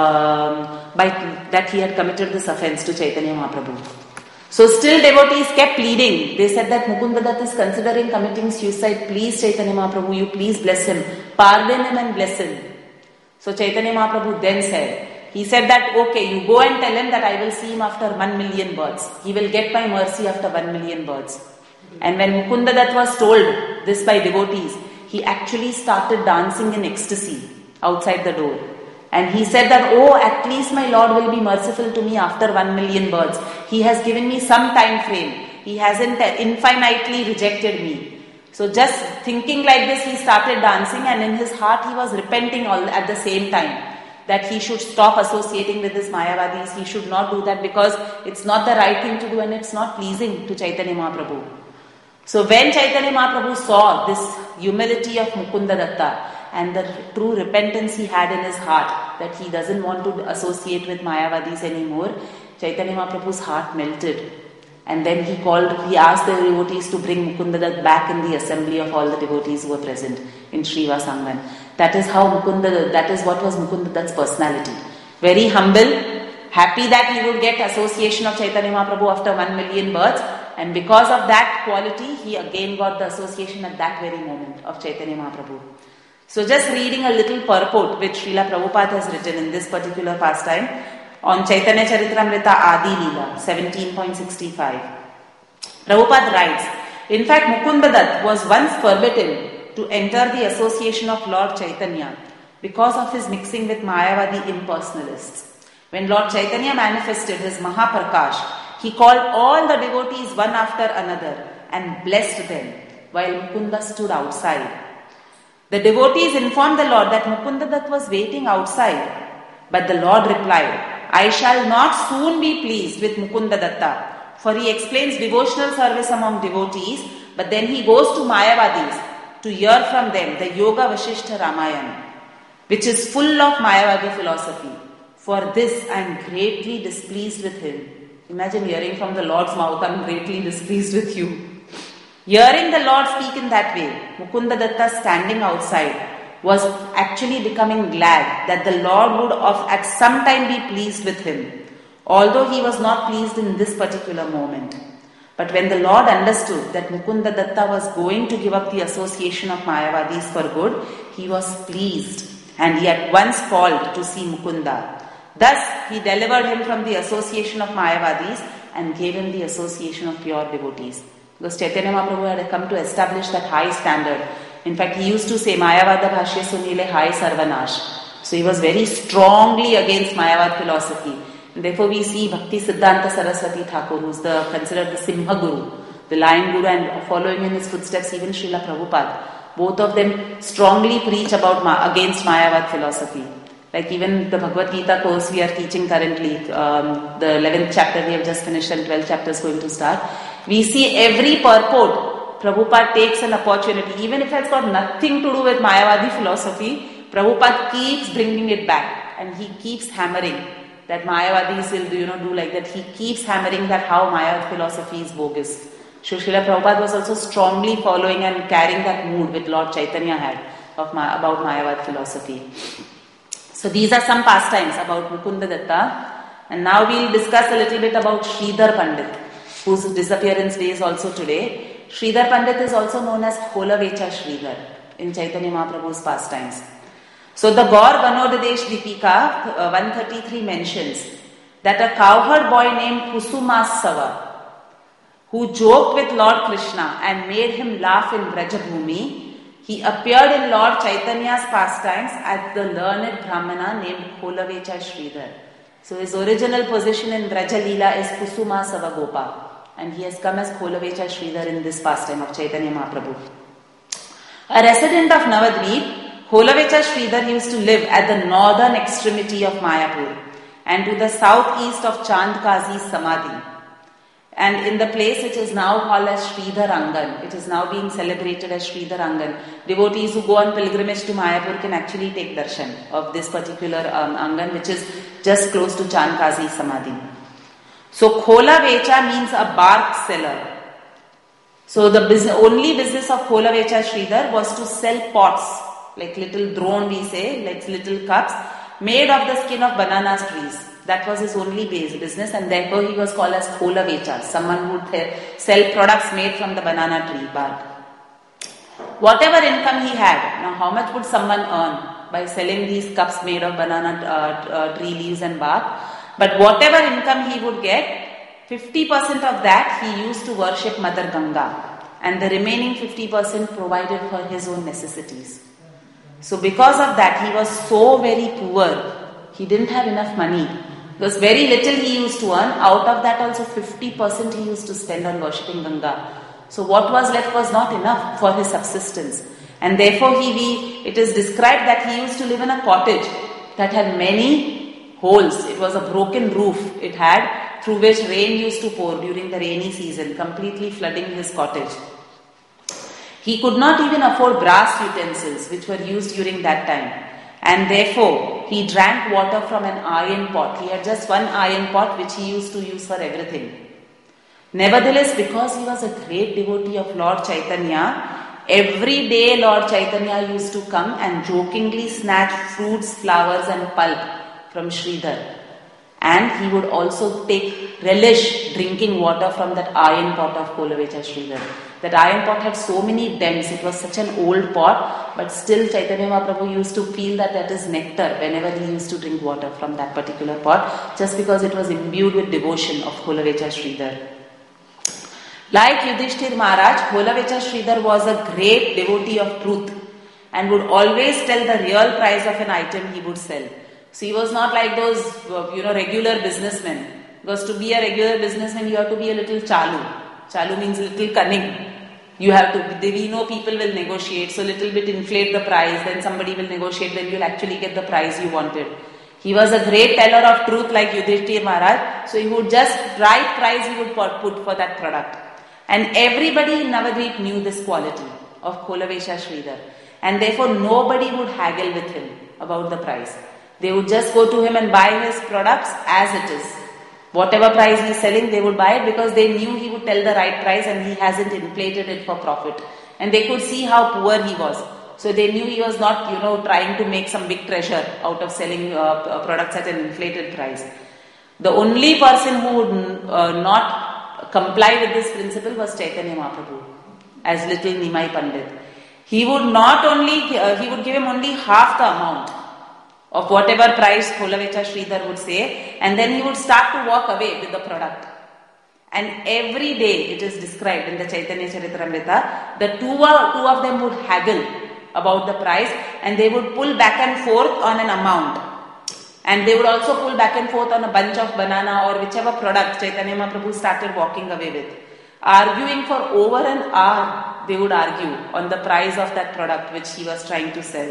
um, by that he had committed this offense to Chaitanya Mahaprabhu. So, still devotees kept pleading. They said that Mukunda Datta is considering committing suicide. Please, Chaitanya Mahaprabhu, you please bless him. Pardon him and bless him. So, Chaitanya Mahaprabhu then said, he said that, okay, you go and tell him that I will see him after one million births. He will get my mercy after one million births. And when Mukunda Datta was told this by devotees, he actually started dancing in ecstasy outside the door. And he said that, oh, at least my Lord will be merciful to me after one million births. He has given me some time frame. He hasn't infinitely rejected me. So just thinking like this, he started dancing, and in his heart he was repenting all at the same time. That he should stop associating with this Mayavadis. He should not do that because it's not the right thing to do and it's not pleasing to Chaitanya Mahaprabhu. So when Chaitanya Mahaprabhu saw this humility of Mukunda Datta and the true repentance he had in his heart, that he doesn't want to associate with Mayavadis anymore, Chaitanya Mahaprabhu's heart melted. And then he called, he asked the devotees to bring Mukunda Datta back in the assembly of all the devotees who were present in Srivas Angan. That is how Mukunda, that is what was Mukunda Datta's personality. Very humble, happy that he would get association of Chaitanya Mahaprabhu after one million births, and because of that quality, he again got the association at that very moment of Chaitanya Mahaprabhu. So just reading a little purport which Srila Prabhupada has written in this particular pastime on Chaitanya Charitamrita Adi Leela, seventeen point six five. Prabhupada writes, in fact, Mukunda Datta was once forbidden to enter the association of Lord Chaitanya because of his mixing with Mayavadi impersonalists. When Lord Chaitanya manifested his Mahaprakash, he called all the devotees one after another and blessed them while Mukunda stood outside. The devotees informed the Lord that Mukunda Datta was waiting outside, but the Lord replied, I shall not soon be pleased with Mukunda Datta, for he explains devotional service among devotees, but then he goes to Mayavadis to hear from them the Yoga Vasishtha Ramayana, which is full of Mayavadi philosophy. For this I am greatly displeased with him. Imagine hearing from the Lord's mouth, I am greatly displeased with you. Hearing the Lord speak in that way, Mukunda Datta standing outside was actually becoming glad that the Lord would of at some time be pleased with him, although he was not pleased in this particular moment. But when the Lord understood that Mukunda Datta was going to give up the association of Mayavadis for good, he was pleased and he at once called to see Mukunda. Thus, he delivered him from the association of Mayavadis and gave him the association of pure devotees. Because Chaitanya Mahaprabhu had come to establish that high standard. In fact, he used to say, Mayavada Bhashya Sunile Hai Sarvanash. So he was very strongly against Mayavad philosophy. And therefore we see Bhakti Siddhanta Saraswati Thakur, who is the, considered the Simha Guru, the Lion Guru, and following in his footsteps even Srila Prabhupada. Both of them strongly preach about against Mayavad philosophy. Like even the Bhagavad Gita course we are teaching currently, um, the eleventh chapter we have just finished and twelfth chapter is going to start. We see every purport, Prabhupada takes an opportunity, even if it has got nothing to do with Mayavadi philosophy, Prabhupada keeps bringing it back and he keeps hammering that Mayavadis will do, you know, do like that. He keeps hammering that how Mayavad philosophy is bogus. So Srila Prabhupada was also strongly following and carrying that mood with Lord Chaitanya had of Ma- about Mayavad philosophy. So these are some pastimes about Mukunda Datta. And now we'll discuss a little bit about Sridhar Pandit, whose disappearance day is also today. Sridhar Pandit is also known as Kholavecha Sridhar in Chaitanya Mahaprabhu's pastimes. So the Gaur Vanodadesh Deepika uh, one thirty-three mentions that a cowherd boy named Kusumasava, who joked with Lord Krishna and made him laugh in Vrajabhumi, he appeared in Lord Chaitanya's pastimes as the learned Brahmana named Kholavecha Sridhar. So his original position in Vraja Leela is Kusuma Savagopa, and he has come as Kholavecha Sridhar in this pastime of Chaitanya Mahaprabhu. A resident of Navadvip, Kholavecha Sridhar used to live at the northern extremity of Mayapur and to the southeast of Chandkazi's Samadhi, and in the place which is now called as Sridhar Angan. It is now being celebrated as Sridhar Angan. Devotees who go on pilgrimage to Mayapur can actually take darshan of this particular um, Angan, which is just close to Chandkazi's Samadhi. So Kholavecha means a bark seller. So the business, only business of Kholavecha Sridhar was to sell pots, like little drone we say, like little cups, made of the skin of banana trees. That was his only base business, and therefore he was called as Kholavecha, someone who would th- sell products made from the banana tree bark. Whatever income he had, now how much would someone earn by selling these cups made of banana uh, uh, tree leaves and bark? But whatever income he would get, fifty percent of that he used to worship Mother Ganga, and the remaining fifty percent provided for his own necessities. So because of that, he was so very poor, he didn't have enough money. Because very little he used to earn, out of that also fifty percent he used to spend on worshipping Ganga. So what was left was not enough for his subsistence. And therefore he, we, it is described that he used to live in a cottage that had many holes. It was a broken roof it had, through which rain used to pour during the rainy season, completely flooding his cottage. He could not even afford brass utensils which were used during that time. And therefore, he drank water from an iron pot. He had just one iron pot which he used to use for everything. Nevertheless, because he was a great devotee of Lord Chaitanya, every day Lord Chaitanya used to come and jokingly snatch fruits, flowers and pulp from Sridhar. And he would also take relish drinking water from that iron pot of Kholavecha Sridhar. That iron pot had so many dents, it was such an old pot, but still Chaitanya Mahaprabhu used to feel that that is nectar whenever he used to drink water from that particular pot, just because it was imbued with devotion of Kholavecha Sridhar. Like Yudhishthir Maharaj, Kholavecha Sridhar was a great devotee of truth and would always tell the real price of an item he would sell. So he was not like those, you know, regular businessmen. Because to be a regular businessman, you have to be a little chalu. Chalu means little cunning. You have to, we know people will negotiate, so little bit inflate the price, then somebody will negotiate, then you'll actually get the price you wanted. He was a great teller of truth like Yudhishthir Maharaj, so he would just, right price he would put for that product. And everybody in Navadvip knew this quality of Kholavecha Sridhar. And therefore nobody would haggle with him about the price. They would just go to him and buy his products as it is. Whatever price he is selling, they would buy it because they knew he would tell the right price and he hasn't inflated it for profit. And they could see how poor he was. So they knew he was not, you know, trying to make some big treasure out of selling uh, products at an inflated price. The only person who would uh, not comply with this principle was Chaitanya Mahaprabhu, as little Nimai Pandit. He would not only, uh, he would give him only half the amount of whatever price Kholavecha Sridhar would say, and then he would start to walk away with the product. And every day it is described in the Chaitanya Charitamrita, the two, uh, two of them would haggle about the price and they would pull back and forth on an amount. And they would also pull back and forth on a bunch of banana or whichever product Chaitanya Mahaprabhu started walking away with. Arguing for over an hour, they would argue on the price of that product which he was trying to sell.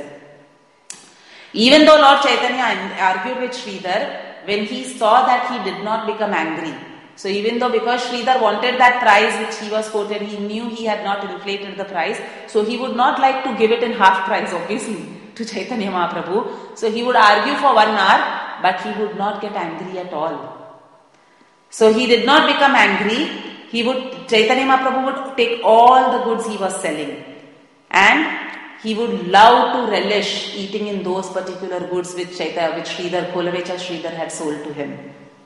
Even though Lord Chaitanya argued with Sridhar, when he saw that he did not become angry. So even though because Sridhar wanted that price which he was quoted, he knew he had not inflated the price. So he would not like to give it in half price, obviously, to Chaitanya Mahaprabhu. So he would argue for one hour, but he would not get angry at all. So he did not become angry. he would, Chaitanya Mahaprabhu would take all the goods he was selling and he would love to relish eating in those particular goods which Chaitanya, which Sridhar, Kholavecha Sridhar had sold to him.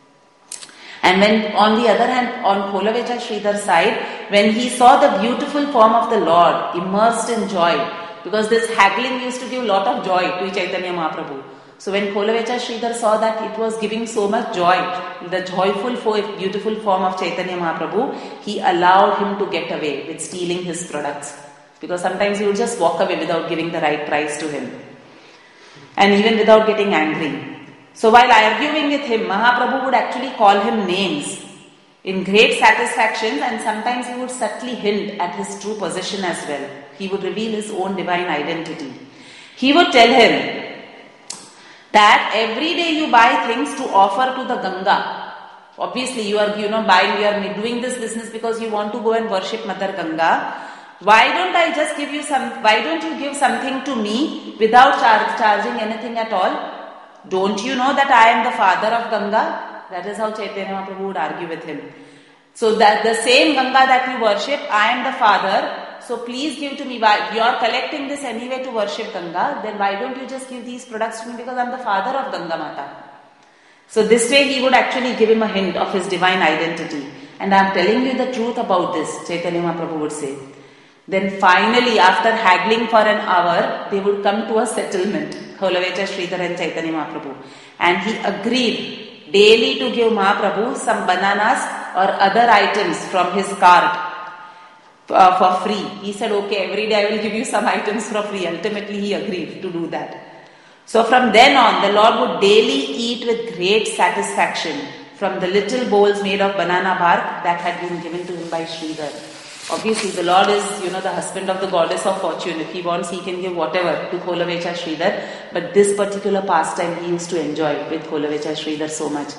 And when on the other hand, on Kholavecha Sridhar's side, when he saw the beautiful form of the Lord immersed in joy, because this haggling used to give a lot of joy to Chaitanya Mahaprabhu. So when Kholavecha Sridhar saw that it was giving so much joy, the joyful, beautiful form of Chaitanya Mahaprabhu, he allowed him to get away with stealing his products. Because sometimes he would just walk away without giving the right price to him. And even without getting angry. So while arguing with him, Mahaprabhu would actually call him names in great satisfaction, and sometimes he would subtly hint at his true position as well. He would reveal his own divine identity. He would tell him that every day you buy things to offer to the Ganga. Obviously you are, you know, buying, you are doing this business because you want to go and worship Mother Ganga. Why don't I just give you some, why don't you give something to me without char- charging anything at all? Don't you know that I am the father of Ganga? That is how Chaitanya Mahaprabhu would argue with him. So that the same Ganga that you worship, I am the father. So please give to me. Why you are collecting this anyway to worship Ganga? Then why don't you just give these products to me because I am the father of Ganga Mata? So this way he would actually give him a hint of his divine identity. And I am telling you the truth about this, Chaitanya Mahaprabhu would say. Then finally, after haggling for an hour, they would come to a settlement, Kholavecha Sridhar and Chaitanya Mahaprabhu. And he agreed daily to give Mahaprabhu some bananas or other items from his cart uh, for free. He said, okay, every day I will give you some items for free. Ultimately, he agreed to do that. So from then on, the Lord would daily eat with great satisfaction from the little bowls made of banana bark that had been given to him by Sridhar. Obviously, the Lord is, you know, the husband of the goddess of fortune. If he wants, he can give whatever to Kholavecha Sridhar. But this particular pastime he used to enjoy with Kholavecha Sridhar so much.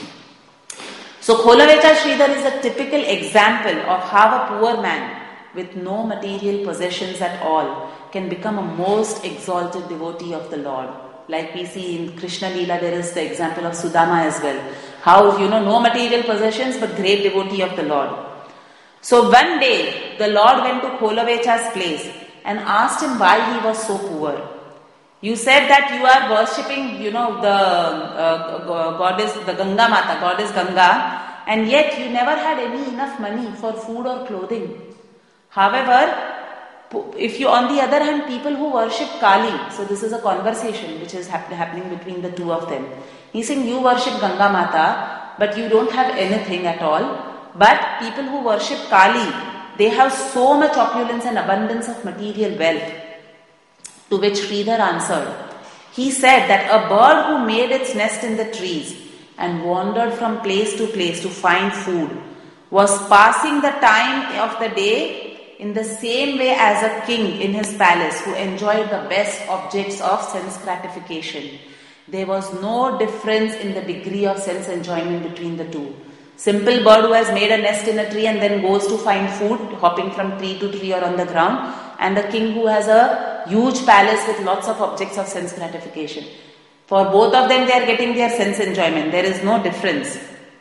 So Kholavecha Sridhar is a typical example of how a poor man with no material possessions at all can become a most exalted devotee of the Lord. Like we see in Krishna Leela, there is the example of Sudama as well. How, you know, no material possessions but great devotee of the Lord. So one day, the Lord went to Kholavecha's place and asked him why he was so poor. You said that you are worshipping, you know, the uh, goddess, the Ganga Mata, goddess Ganga, and yet you never had any enough money for food or clothing. However, if you, on the other hand, people who worship Kali, so this is a conversation which is hap- happening between the two of them. He's saying you worship Ganga Mata, but you don't have anything at all. But people who worship Kali, they have so much opulence and abundance of material wealth. To which Sridhar answered, he said that a bird who made its nest in the trees and wandered from place to place to find food was passing the time of the day in the same way as a king in his palace who enjoyed the best objects of sense gratification. There was no difference in the degree of sense enjoyment between the two. Simple bird who has made a nest in a tree and then goes to find food, hopping from tree to tree or on the ground, and the king who has a huge palace with lots of objects of sense gratification. For both of them, they are getting their sense enjoyment. There is no difference.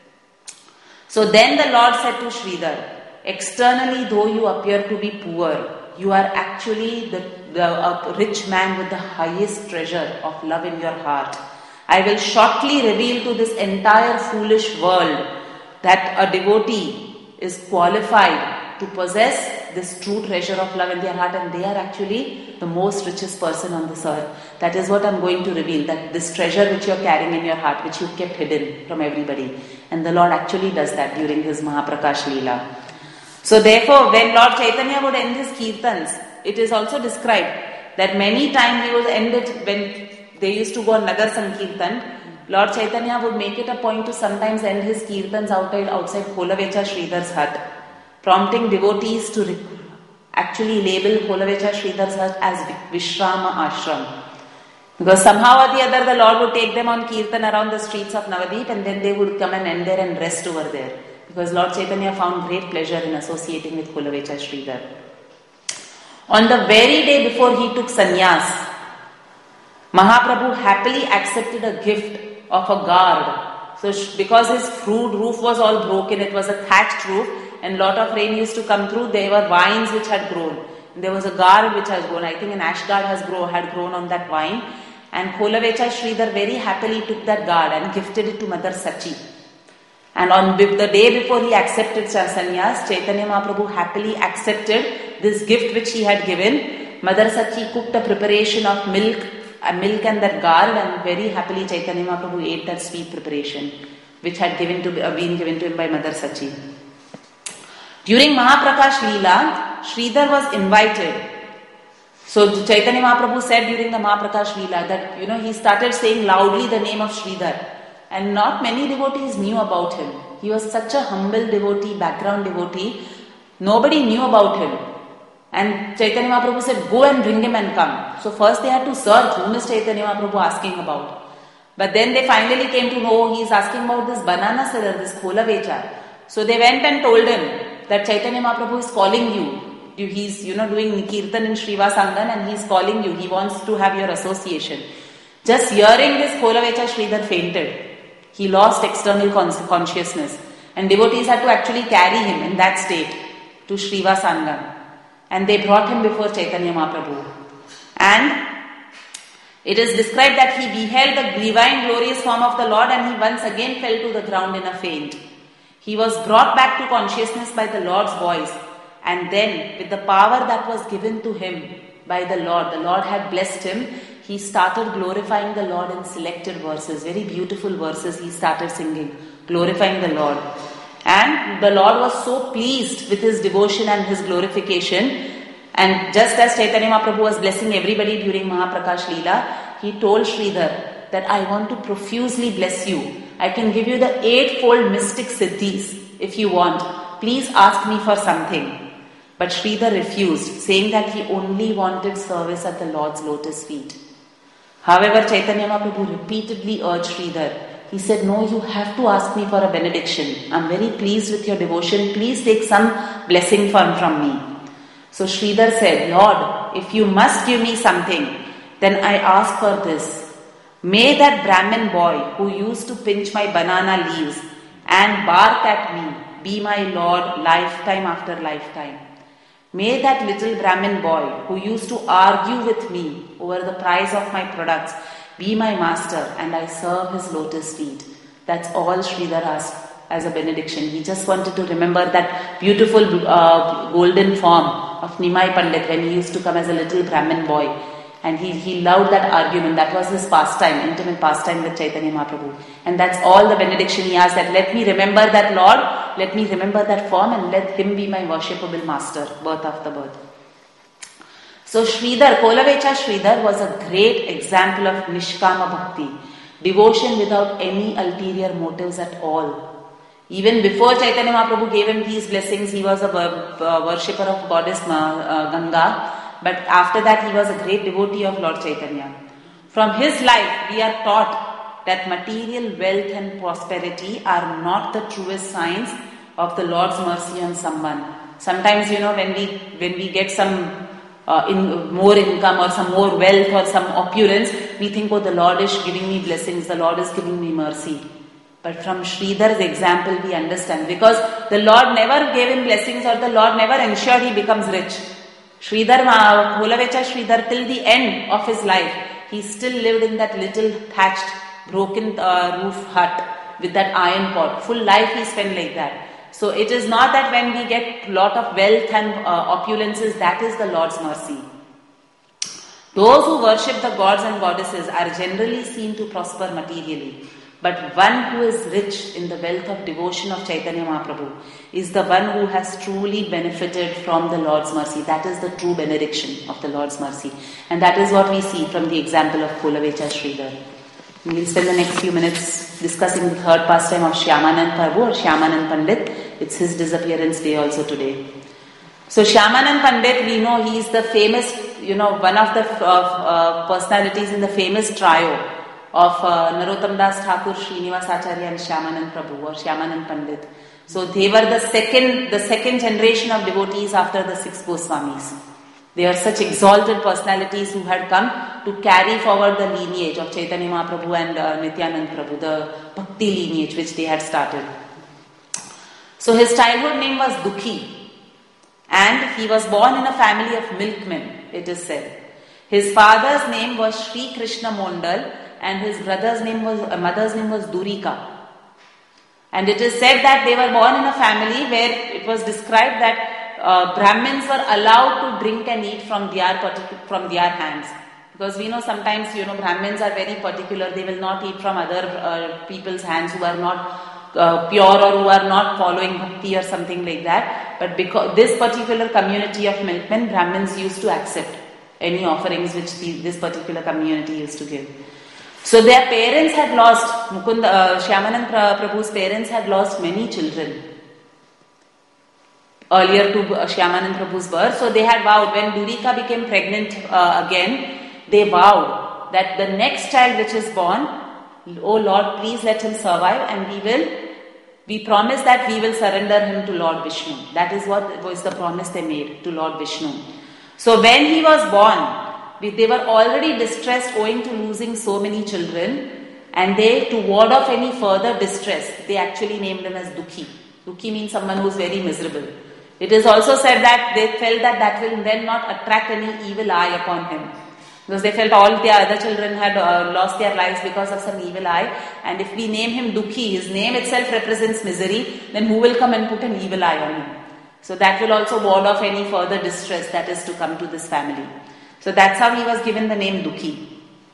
So then the Lord said to Sridhar, externally though you appear to be poor, you are actually the, the a rich man with the highest treasure of love in your heart. I will shortly reveal to this entire foolish world that a devotee is qualified to possess this true treasure of love in their heart, and they are actually the most richest person on this earth. That is what I am going to reveal, that this treasure which you are carrying in your heart, which you kept hidden from everybody. And the Lord actually does that during his Mahaprakash Leela. So therefore, when Lord Chaitanya would end his kirtans, it is also described that many times he would end it when they used to go on Nagar Sankirtan. Lord Chaitanya would make it a point to sometimes end his kirtans outside, outside Kholavecha Sridhar's hut, prompting devotees to re- actually label Kholavecha Sridhar's hut as Vishrama Ashram. Because somehow or the other the Lord would take them on kirtan around the streets of Navadip, and then they would come and end there and rest over there. Because Lord Chaitanya found great pleasure in associating with Kholavecha Sridhar. On the very day before he took sannyas, Mahaprabhu happily accepted a gift of a guard So sh- because his fruit roof was all broken, it was a thatched roof, and lot of rain used to come through. There were vines which had grown. There was a gourd which has grown. I think an ash gourd has grow, had grown on that vine. And Kholavecha Sridhar very happily took that gourd and gifted it to Mother Sachi. And on the day before he accepted sannyas, Chaitanya Mahaprabhu happily accepted this gift which he had given. Mother Sachi cooked a preparation of milk, a milk and that gourd, and very happily Chaitanya Mahaprabhu ate that sweet preparation which had given to uh, been given to him by Mother Sachi. During Mahaprakash Leela, Sridhar was invited. So Chaitanya Mahaprabhu said during the Mahaprakash Leela that, you know, he started saying loudly the name of Sridhar. And not many devotees knew about him. He was such a humble devotee, background devotee. Nobody knew about him. And Chaitanya Mahaprabhu said, go and bring him and come. So first they had to search whom is Chaitanya Mahaprabhu asking about. But then they finally came to know he is asking about this banana seller, this Kholavecha. So they went and told him that Chaitanya Mahaprabhu is calling you. He's, you know, doing Kirtan in Srivasangan and he's calling you. He wants to have your association. Just hearing this, Kholavecha Sridhar fainted. He lost external consciousness. And devotees had to actually carry him in that state to Srivasangan. And they brought him before Chaitanya Mahaprabhu. And it is described that he beheld the divine glorious form of the Lord and he once again fell to the ground in a faint. He was brought back to consciousness by the Lord's voice. And then, with the power that was given to him by the Lord, the Lord had blessed him, he started glorifying the Lord in selected verses, very beautiful verses he started singing, glorifying the Lord. And the Lord was so pleased with his devotion and his glorification. And just as Chaitanya Mahaprabhu was blessing everybody during Mahaprakash Leela, he told Sridhar that I want to profusely bless you. I can give you the eightfold mystic siddhis if you want. Please ask me for something. But Sridhar refused, saying that he only wanted service at the Lord's lotus feet. However, Chaitanya Mahaprabhu repeatedly urged Sridhar. He said, no, you have to ask me for a benediction. I'm very pleased with your devotion. Please take some blessing from, from me. So Sridhar said, Lord, if you must give me something, then I ask for this. May that Brahmin boy who used to pinch my banana leaves and bark at me be my Lord lifetime after lifetime. May that little Brahmin boy who used to argue with me over the price of my products be my master and I serve his lotus feet. That's all Sridhar asked as a benediction. He just wanted to remember that beautiful uh, golden form of Nimai Pandit when he used to come as a little Brahmin boy. And he, he loved that argument. That was his pastime, intimate pastime with Chaitanya Mahaprabhu. And that's all the benediction he asked, that let me remember that Lord, let me remember that form and let him be my worshipable master, birth after birth. So Sridhar, Kholavecha Sridhar was a great example of Nishkama Bhakti, devotion without any ulterior motives at all. Even before Chaitanya Mahaprabhu gave him these blessings, he was a worshipper of goddess Ganga. But after that, he was a great devotee of Lord Chaitanya. From his life, we are taught that material wealth and prosperity are not the truest signs of the Lord's mercy on someone. Sometimes, you know, when we when we get some uh, in more income or some more wealth or some opulence, we think, oh, the Lord is giving me blessings, the Lord is giving me mercy. But from Sridhar's example, we understand, because the Lord never gave him blessings or the Lord never ensured he becomes rich. Sridhar, Kholavecha Sridhar, till the end of his life, he still lived in that little thatched, broken uh, roof hut with that iron pot. Full life he spent like that. So it is not that when we get lot of wealth and uh, opulences, that is the Lord's mercy. Those who worship the gods and goddesses are generally seen to prosper materially. But one who is rich in the wealth of devotion of Chaitanya Mahaprabhu is the one who has truly benefited from the Lord's mercy. That is the true benediction of the Lord's mercy. And that is what we see from the example of Kholavecha Sridhar. We will spend the next few minutes discussing the third pastime of Shyamanand Prabhu or Shyamanand Pandit. It's his disappearance day also today. So Shyamanand Pandit, we know he is the famous, you know, one of the uh, uh, personalities in the famous trio of uh, Narottam Das Thakur, Srinivas Acharya and Shyamanand Prabhu or Shyamanand Pandit. So they were the second, the second generation of devotees after the six Goswamis. They are such exalted personalities who had come to carry forward the lineage of Chaitanya Mahaprabhu and uh, Nityanand Prabhu, the Bhakti lineage which they had started. So his childhood name was Dukhi, and he was born in a family of milkmen, it is said. His father's name was Sri Krishna Mondal, and his brother's name was, uh, mother's name was Durika. And it is said that they were born in a family where it was described that uh, Brahmins were allowed to drink and eat from their, partic- from their hands. Because we know sometimes, you know, Brahmins are very particular. They will not eat from other uh, people's hands who are not uh, pure or who are not following bhakti or something like that. But because this particular community of milkmen, Brahmins used to accept any offerings which the, this particular community used to give. So their parents had lost, Mukund, uh, Shyamanand Prabhu's parents had lost many children earlier to uh, Shyamanand Prabhu's birth. So they had vowed, when Durika became pregnant uh, again, they vowed that the next child which is born, oh Lord, please let him survive, and we will, we promise that we will surrender him to Lord Vishnu. That is what was the promise they made to Lord Vishnu. So when he was born, they were already distressed owing to losing so many children, and they, to ward off any further distress, they actually named him as Dukhi. Dukhi means someone who is very miserable. It is also said that they felt that that will then not attract any evil eye upon him, because they felt all their other children had uh, lost their lives because of some evil eye, and if we name him Dukhi, his name itself represents misery, then who will come and put an evil eye on him? So that will also ward off any further distress that is to come to this family. So that's how he was given the name Dukhi.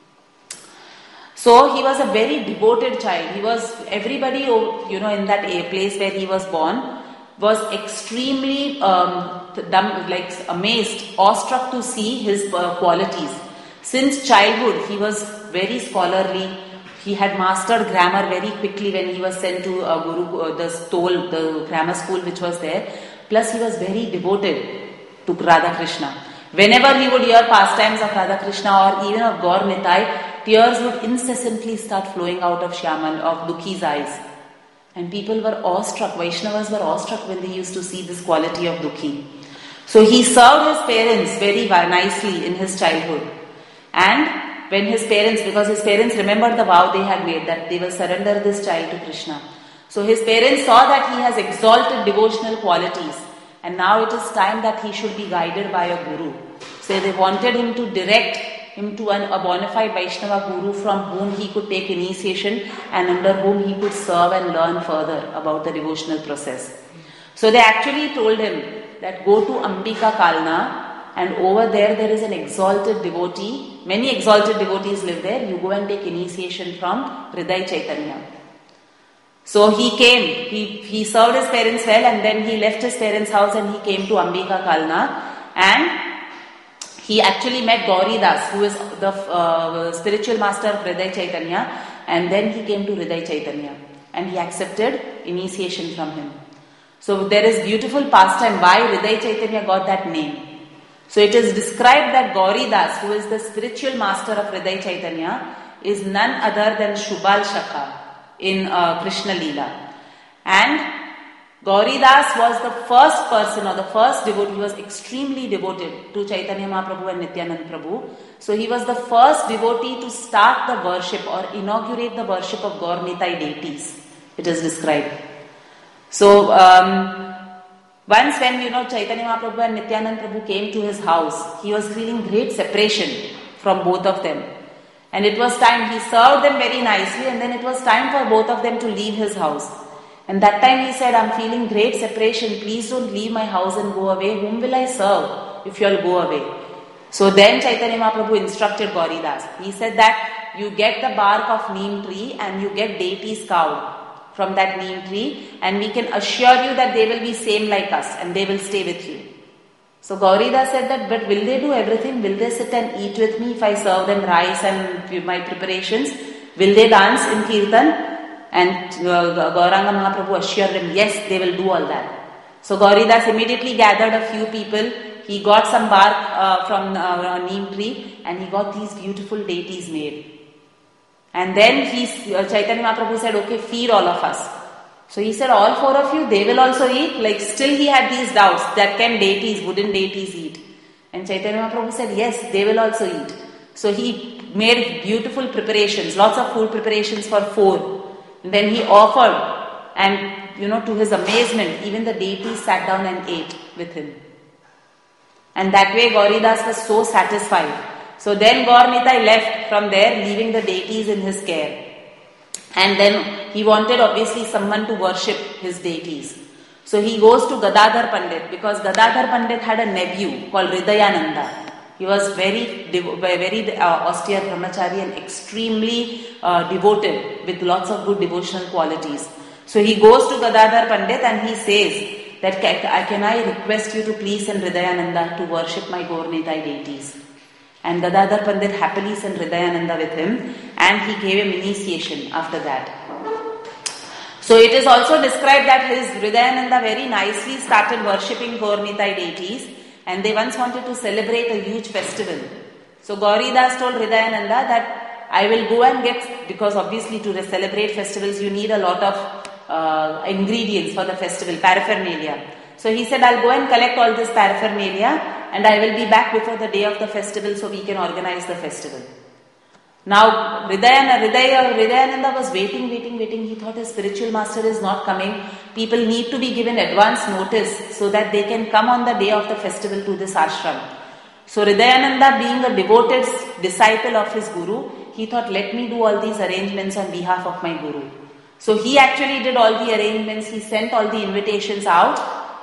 So he was a very devoted child. He was, everybody, you know, in that place where he was born was extremely um, dumb, like amazed, awestruck to see his uh, qualities. Since childhood, he was very scholarly. He had mastered grammar very quickly when he was sent to uh, Guru, uh, the Stol, the grammar school which was there. Plus, he was very devoted to Radha Krishna. Whenever he would hear pastimes of Radha Krishna or even of Gaur Nitai, tears would incessantly start flowing out of Shyaman, of Dukhi's eyes. And people were awestruck, Vaishnavas were awestruck when they used to see this quality of Dukhi. So he served his parents very nicely in his childhood. And when his parents, because his parents remembered the vow they had made that they will surrender this child to Krishna. So his parents saw that he has exalted devotional qualities. And now it is time that he should be guided by a guru. So they wanted him to direct him to an, a bona fide Vaishnava guru from whom he could take initiation and under whom he could serve and learn further about the devotional process. So they actually told him that go to Ambika Kalna, and over there there is an exalted devotee. Many exalted devotees live there. You go and take initiation from Hriday Chaitanya. So he came, he, he served his parents well, and then he left his parents' house and he came to Ambika Kalna, and he actually met Gauri Das, who is the uh, spiritual master of Hriday Chaitanya, and then he came to Hriday Chaitanya and he accepted initiation from him. So there is beautiful pastime why Hriday Chaitanya got that name. So it is described that Gauri Das, who is the spiritual master of Hriday Chaitanya, is none other than Shubal Shakha in uh, Krishna Leela. And Gauri Das was the first person or the first devotee. He was extremely devoted to Chaitanya Mahaprabhu and Nityanand Prabhu. So he was the first devotee to start the worship or inaugurate the worship of Gaur Nitai deities. It is described. So um, once when you know Chaitanya Mahaprabhu and Nityanand Prabhu came to his house, he was feeling great separation from both of them. And it was time, he served them very nicely, and then it was time for both of them to leave his house. And that time he said, I'm feeling great separation, please don't leave my house and go away. Whom will I serve if you all go away? So then Chaitanya Mahaprabhu instructed Gauri Das. He said that you get the bark of neem tree and you get deities cow from that neem tree, and we can assure you that they will be same like us and they will stay with you. So Gauri Das said that, but will they do everything? Will they sit and eat with me if I serve them rice and my preparations? Will they dance in Kirtan? And uh, Gauranga Mahaprabhu assured him, yes, they will do all that. So Gauri Das immediately gathered a few people. He got some bark uh, from uh, a neem tree and he got these beautiful deities made. And then he, uh, Chaitanya Mahaprabhu said, okay, feed all of us. So he said, all four of you, they will also eat? Like still he had these doubts that can deities, wooden deities eat? And And Chaitanya Mahaprabhu said, yes, they will also eat. So he made beautiful preparations, lots of food preparations for four. And then he offered, and you know, to his amazement, even the deities sat down and ate with him. And that way Gauridas was so satisfied. So then Gaur Nitai left from there, leaving the deities in his care. And then he wanted obviously someone to worship his deities. So he goes to Gadadhar Pandit, because Gadadhar Pandit had a nephew called Hridayananda. He was very, very uh, austere brahmachari and extremely uh, devoted with lots of good devotional qualities. So he goes to Gadadhar Pandit and he says that can I request you to please send Hridayananda to worship my Gaur Nitai deities. And Gadadhar Pandit happily sent Hridayananda with him, and he gave him initiation after that. So it is also described that his Hridayananda very nicely started worshipping Gaur Nitai deities, and they once wanted to celebrate a huge festival. So Gauridas told Hridayananda that I will go and get, because obviously to celebrate festivals you need a lot of uh, ingredients for the festival, paraphernalia. So he said, I'll go and collect all this paraphernalia and I will be back before the day of the festival so we can organize the festival. Now, Hridayananda, Hridaya, Hridayananda was waiting, waiting, waiting. He thought his spiritual master is not coming. People need to be given advance notice so that they can come on the day of the festival to this ashram. So Hridayananda, being a devoted disciple of his guru, he thought, let me do all these arrangements on behalf of my guru. So he actually did all the arrangements. He sent all the invitations out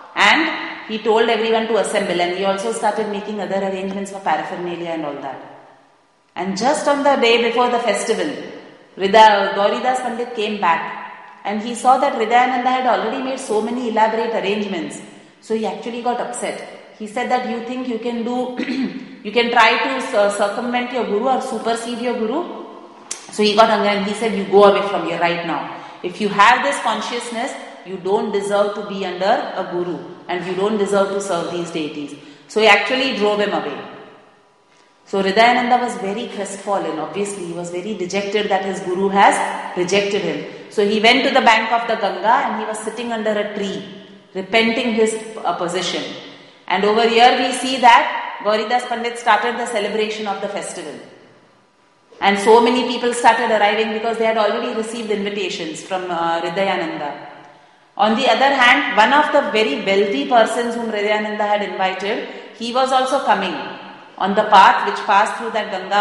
and he told everyone to assemble, and he also started making other arrangements for paraphernalia and all that. And just on the day before the festival, Hrida, Gauridas Pandit came back and he saw that Hridayananda had already made so many elaborate arrangements. So he actually got upset. He said that you think you can do, you can try to uh, circumvent your guru or supersede your guru. So he got angry and he said, you go away from here right now. If you have this consciousness, you don't deserve to be under a guru and you don't deserve to serve these deities. So he actually drove him away. So Hridayananda was very crestfallen. Obviously, he was very dejected that his guru has rejected him. So he went to the bank of the Ganga and he was sitting under a tree, repenting his uh, position. And over here we see that Gauridas Pandit started the celebration of the festival. And so many people started arriving because they had already received invitations from uh, Hridayananda. On the other hand, one of the very wealthy persons whom Hridayananda had invited, he was also coming on the path which passed through that Ganga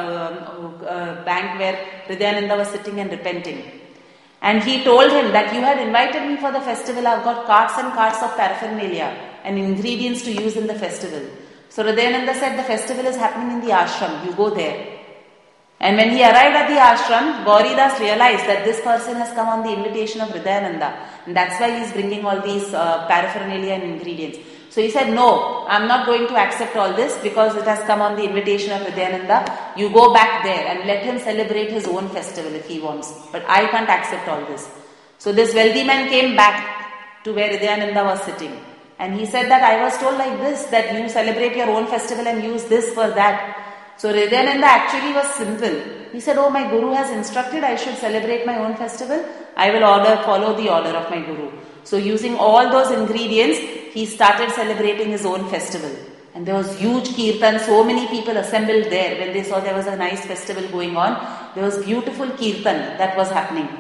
uh, uh, bank where Hridayananda was sitting and repenting. And he told him that you had invited me for the festival, I've got carts and carts of paraphernalia and ingredients to use in the festival. So Hridayananda said the festival is happening in the ashram, you go there. And when he arrived at the ashram, Gauridas realized that this person has come on the invitation of Hridayananda, and that's why he is bringing all these uh, paraphernalia and ingredients. So he said, no, I'm not going to accept all this because it has come on the invitation of Hridayananda. You go back there and let him celebrate his own festival if he wants. But I can't accept all this. So this wealthy man came back to where Hridayananda was sitting. And he said that I was told like this, that you celebrate your own festival and use this for that. So Hridayananda actually was simple. He said, oh, my guru has instructed I should celebrate my own festival. I will order, follow the order of my guru. So using all those ingredients, he started celebrating his own festival. And there was huge kirtan. So many people assembled there when they saw there was a nice festival going on. There was beautiful kirtan that was happening.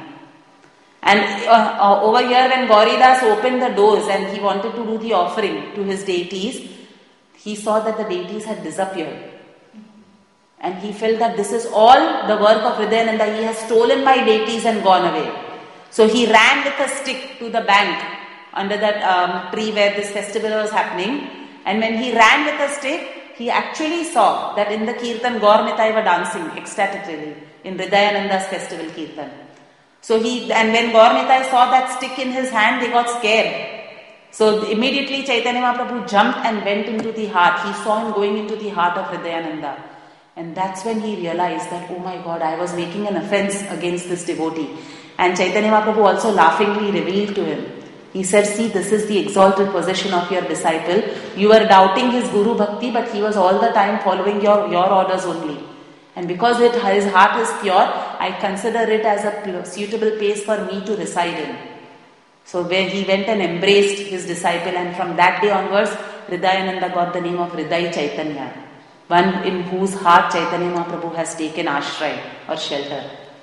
And uh, uh, over here when Gauridas opened the doors and he wanted to do the offering to his deities, he saw that the deities had disappeared. And he felt that this is all the work of Hridayananda. He has stolen my deities and gone away. So he ran with a stick to the bank under that um, tree where this festival was happening. And when he ran with a stick, he actually saw that in the kirtan, Gaur Nitai were dancing ecstatically in Hridayananda's festival kirtan. So he, and when Gaur Nitai saw that stick in his hand, they got scared. So immediately Chaitanya Mahaprabhu jumped and went into the heart. He saw him going into the heart of Hridayananda. And that's when he realized that, oh my God, I was making an offense against this devotee. And Chaitanya Mahaprabhu also laughingly revealed to him. He said, see, this is the exalted position of your disciple. You were doubting his Guru Bhakti, but he was all the time following your, your orders only. And because it, his heart is pure, I consider it as a suitable place for me to reside in. So where he went and embraced his disciple, and from that day onwards, Hridayananda got the name of Hriday Chaitanya, one in whose heart Chaitanya Mahaprabhu has taken ashray or shelter.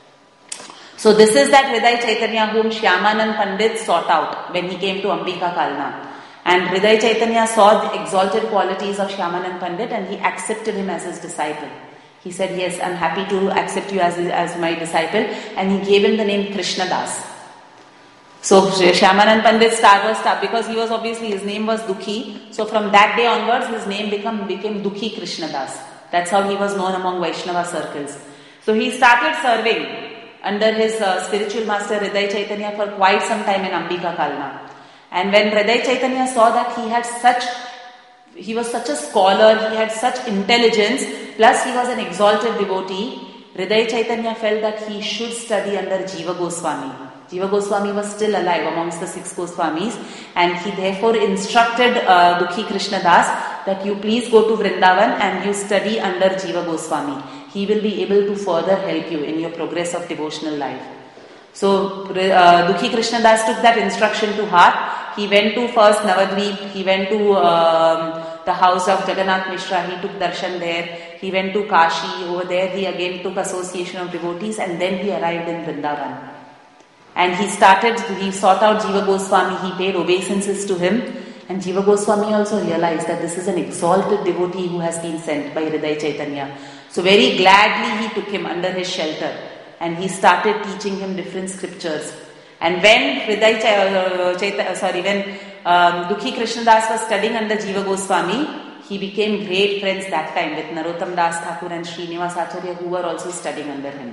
So this is that Hriday Chaitanya whom Shyamanand Pandit sought out when he came to Ambika Kalna. And Hriday Chaitanya saw the exalted qualities of Shyamanand Pandit and he accepted him as his disciple. He said, yes, I'm happy to accept you as, as my disciple. And he gave him the name Krishna Das. So Shyamanand Pandit star was star because he was obviously, his name was Dukhi. So from that day onwards, his name become, became Dukhi Krishna Das. That's how he was known among Vaishnava circles. So he started serving under his uh, spiritual master Hriday Chaitanya for quite some time in Ambika Kalna. And when Hriday Chaitanya saw that he had such, he was such a scholar, he had such intelligence, plus he was an exalted devotee, Hriday Chaitanya felt that he should study under Jiva Goswami. Jiva Goswami was still alive amongst the six Goswamis, and he therefore instructed uh, Dukhi Krishna Das that you please go to Vrindavan and you study under Jiva Goswami. He will be able to further help you in your progress of devotional life. So uh, Dukhi Krishna Das took that instruction to heart. He went to first Navadvip, he went to um, the house of Jagannath Mishra, he took darshan there, he went to Kashi, over there he again took association of devotees, and then he arrived in Vrindavan. And he started, he sought out Jiva Goswami, he paid obeisances to him, and Jiva Goswami also realized that this is an exalted devotee who has been sent by Hriday Chaitanya. So very gladly he took him under his shelter and he started teaching him different scriptures. And when Hriday Chaitanya, sorry, when um, Dukhi Krishna Das was studying under Jiva Goswami, he became great friends that time with Narottam Das Thakur and Srinivas Acharya, who were also studying under him.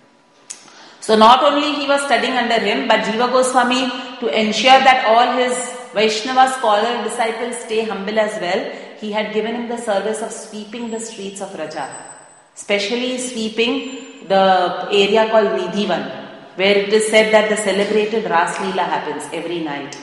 So not only he was studying under him, but Jiva Goswami, to ensure that all his Vaishnava scholar disciples stay humble as well, he had given him the service of sweeping the streets of Raja, especially sweeping the area called Nidhivan, where it is said that the celebrated Ras Leela happens every night.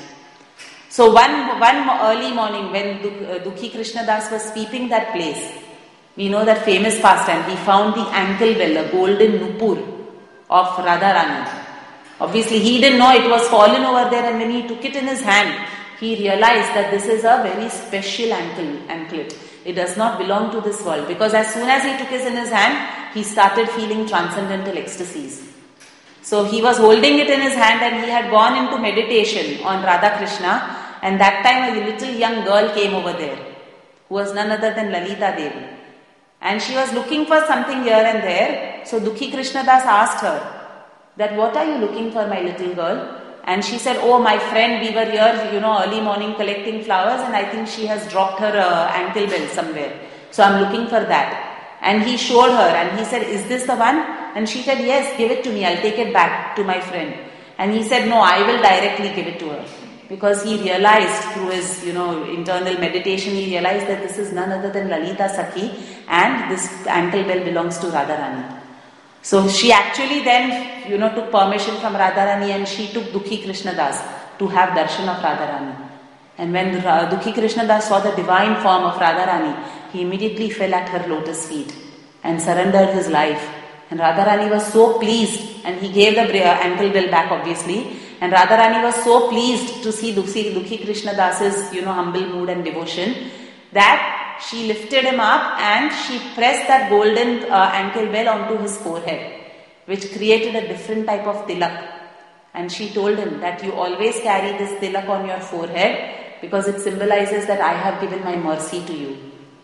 So one, one early morning when Dukhi Krishna Das was sweeping that place, we know that famous pastime, he found the ankle bell, a golden nupur of Radharani. Obviously he didn't know it was fallen over there, and when he took it in his hand, he realized that this is a very special ankle, anklet. It does not belong to this world, because as soon as he took it in his hand, he started feeling transcendental ecstasies. So he was holding it in his hand and he had gone into meditation on Radha Krishna, and that time a little young girl came over there, who was none other than Lalita Devi. And she was looking for something here and there. So Dukhi Krishna Das asked her that, what are you looking for, my little girl? And she said, oh, my friend, we were here, you know, early morning collecting flowers, and I think she has dropped her uh, ankle bell somewhere. So I'm looking for that. And he showed her and he said, is this the one? And she said, yes, give it to me. I'll take it back to my friend. And he said, no, I will directly give it to her. Because he realized through his, you know, internal meditation, he realized that this is none other than Lalita Sakhi, and this ankle bell belongs to Radharani. So she actually then, you know, took permission from Radharani and she took Dukhi Krishna Das to have darshan of Radharani. And when Dukhi Krishna Das saw the divine form of Radharani, he immediately fell at her lotus feet and surrendered his life. And Radharani was so pleased, and he gave the ankle bell back obviously. And Radharani was so pleased to see Dukhi, Dukhi Krishna Das's, you know, humble mood and devotion, that she lifted him up and she pressed that golden uh, ankle bell onto his forehead, which created a different type of tilak. And she told him that you always carry this tilak on your forehead because it symbolizes that I have given my mercy to you.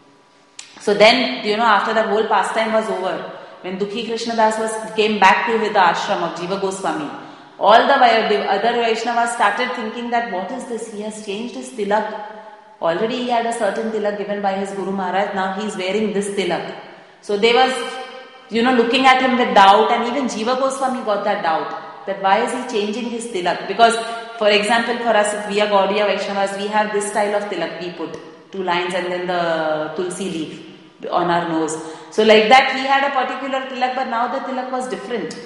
So then, you know, after that whole pastime was over, when Dukhi Krishna Das was, came back to the ashram of Jiva Goswami, all the other Vaishnavas started thinking that what is this? He has changed his tilak. Already he had a certain tilak given by his Guru Maharaj. Now he is wearing this tilak. So they was, you know, looking at him with doubt, and even Jiva Goswami got that doubt. That why is he changing his tilak? Because, for example, for us, if we are Gaudiya Vaishnavas, we have this style of tilak. We put two lines and then the tulsi leaf on our nose. So like that, he had a particular tilak, but now the tilak was different.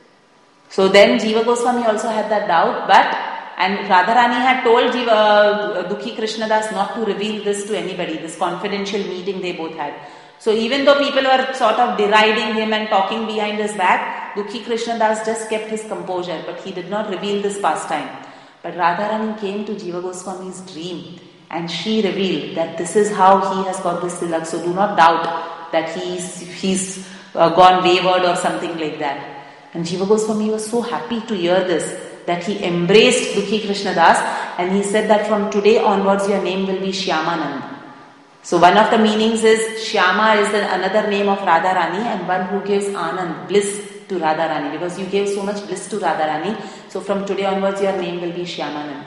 So then Jiva Goswami also had that doubt, but, and Radharani had told Jiva, uh, Dukhi Krishna Das not to reveal this to anybody, this confidential meeting they both had. So even though people were sort of deriding him and talking behind his back, Dukhi Krishna Das just kept his composure, but he did not reveal this pastime. But Radharani came to Jiva Goswami's dream And she revealed that this is how he has got this tilak. So do not doubt that he's he's uh, gone wayward or something like that. And Jiva Goswami was so happy to hear this, that he embraced Dukhi Krishnadas, and he said that from today onwards your name will be Shyamanand. So one of the meanings is Shyama is the, another name of Radharani, and one who gives Anand, bliss to Radharani, because you gave so much bliss to Radharani. So from today onwards your name will be Shyamanand.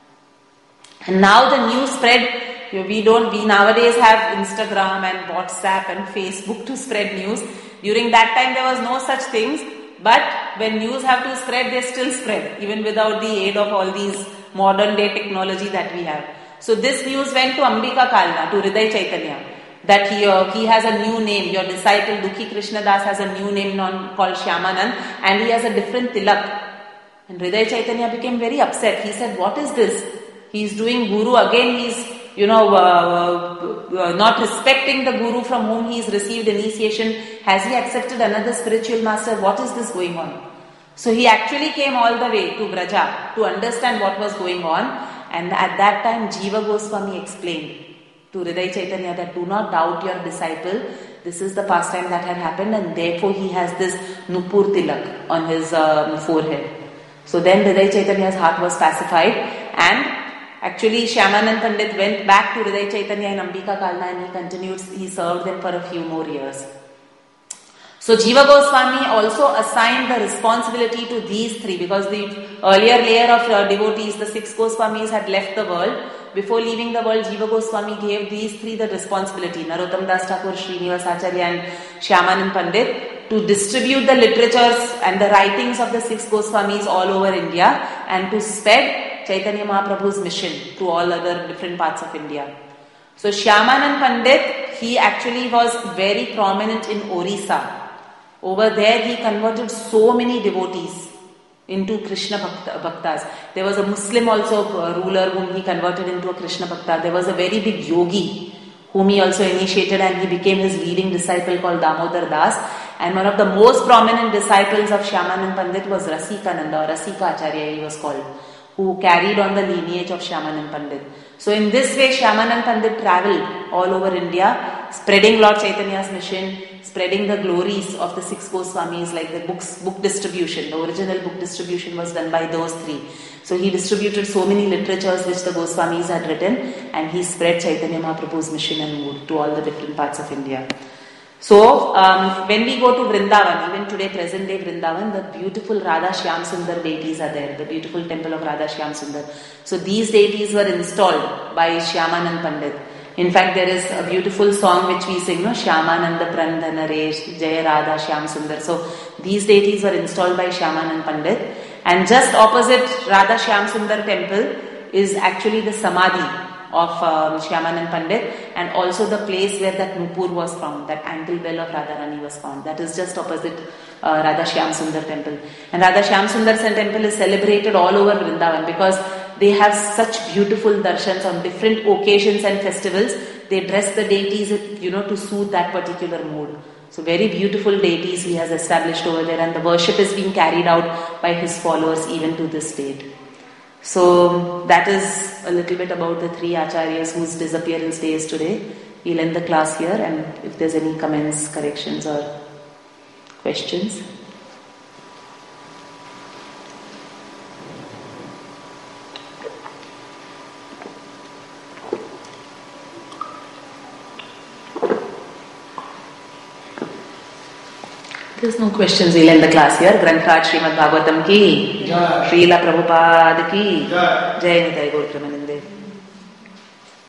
And now the news spread. We don't, we nowadays have Instagram and WhatsApp and Facebook to spread news. During that time there was no such things, but when news have to spread, they still spread, even without the aid of all these modern day technology that we have. So this news went to Ambika Kalna, to Hriday Chaitanya, that he, uh, he has a new name. Your disciple Dukhi Krishnadas has a new name non, called Shyamanand, and he has a different tilak. And Hriday Chaitanya became very upset. He said, what is this? He is doing Guru again. He is, you know, uh, uh, not respecting the Guru from whom he has received initiation. Has he accepted another spiritual master? What is this going on? So he actually came all the way to Braja to understand what was going on. And at that time, Jiva Goswami explained to Hriday Chaitanya that do not doubt your disciple. This is the pastime that had happened, and therefore he has this Nupur tilak on his um, forehead. So then Hriday Chaitanya's heart was pacified, and actually Shyamanand Pandit went back to Hriday Chaitanya in Ambika Kalna, and he continued, he served them for a few more years. So Jiva Goswami also assigned the responsibility to these three, because the earlier layer of uh, devotees, the six Goswamis, had left the world. Before leaving the world, Jiva Goswami gave these three the responsibility, Narottam Das Thakur, Srinivas Acharya and Shyamanand Pandit, to distribute the literatures and the writings of the six Goswamis all over India, and to spread Chaitanya Mahaprabhu's mission to all other different parts of India. So Shyamanand Pandit, he actually was very prominent in Orissa. Over there he converted so many devotees into Krishna Bhaktas. There was a Muslim also a ruler whom he converted into a Krishna Bhakta. There was a very big yogi whom he also initiated, and he became his leading disciple called Damodar Das. And one of the most prominent disciples of Shyamanand Pandit was Rasikananda, or Rasika Acharya he was called, who carried on the lineage of Shyamanand Pandit. So in this way, Shyamanand Pandit travelled all over India, spreading Lord Chaitanya's mission, spreading the glories of the six Goswamis, like the books, book distribution. The original book distribution was done by those three. So he distributed so many literatures which the Goswamis had written, and he spread Chaitanya Mahaprabhu's mission and mood to all the different parts of India. So, um, when we go to Vrindavan, even today, present day Vrindavan, the beautiful Radha Shyam Sundar deities are there, the beautiful temple of Radha Shyam Sundar. So, these deities were installed by Shyamanand Pandit. In fact, there is a beautiful song which we sing, no? Shyamananda Prandhana Resh, Jaya Radha Shyam Sundar. So, these deities were installed by Shyamanand Pandit. And just opposite Radha Shyam Sundar temple is actually the Samadhi of um, Shyamanand Pandit, and also the place where that Nupur was found, that ankle bell of Radharani was found. That is just opposite uh, Radha Shyam Sundar temple. And Radha Shyam Sundar temple is celebrated all over Vrindavan because they have such beautiful darshans on different occasions and festivals. They dress the deities, you know, to suit that particular mood. So very beautiful deities he has established over there, and the worship is being carried out by his followers even to this date. So that is a little bit about the three acharyas whose disappearance day is today. We'll end the class here, and if there's any comments, corrections or questions. There's no questions, we'll end the class here. Granthraj Srimad Bhagavatam ki, Srila Prabhupada ki, Jai Nitai Gaur Premanand.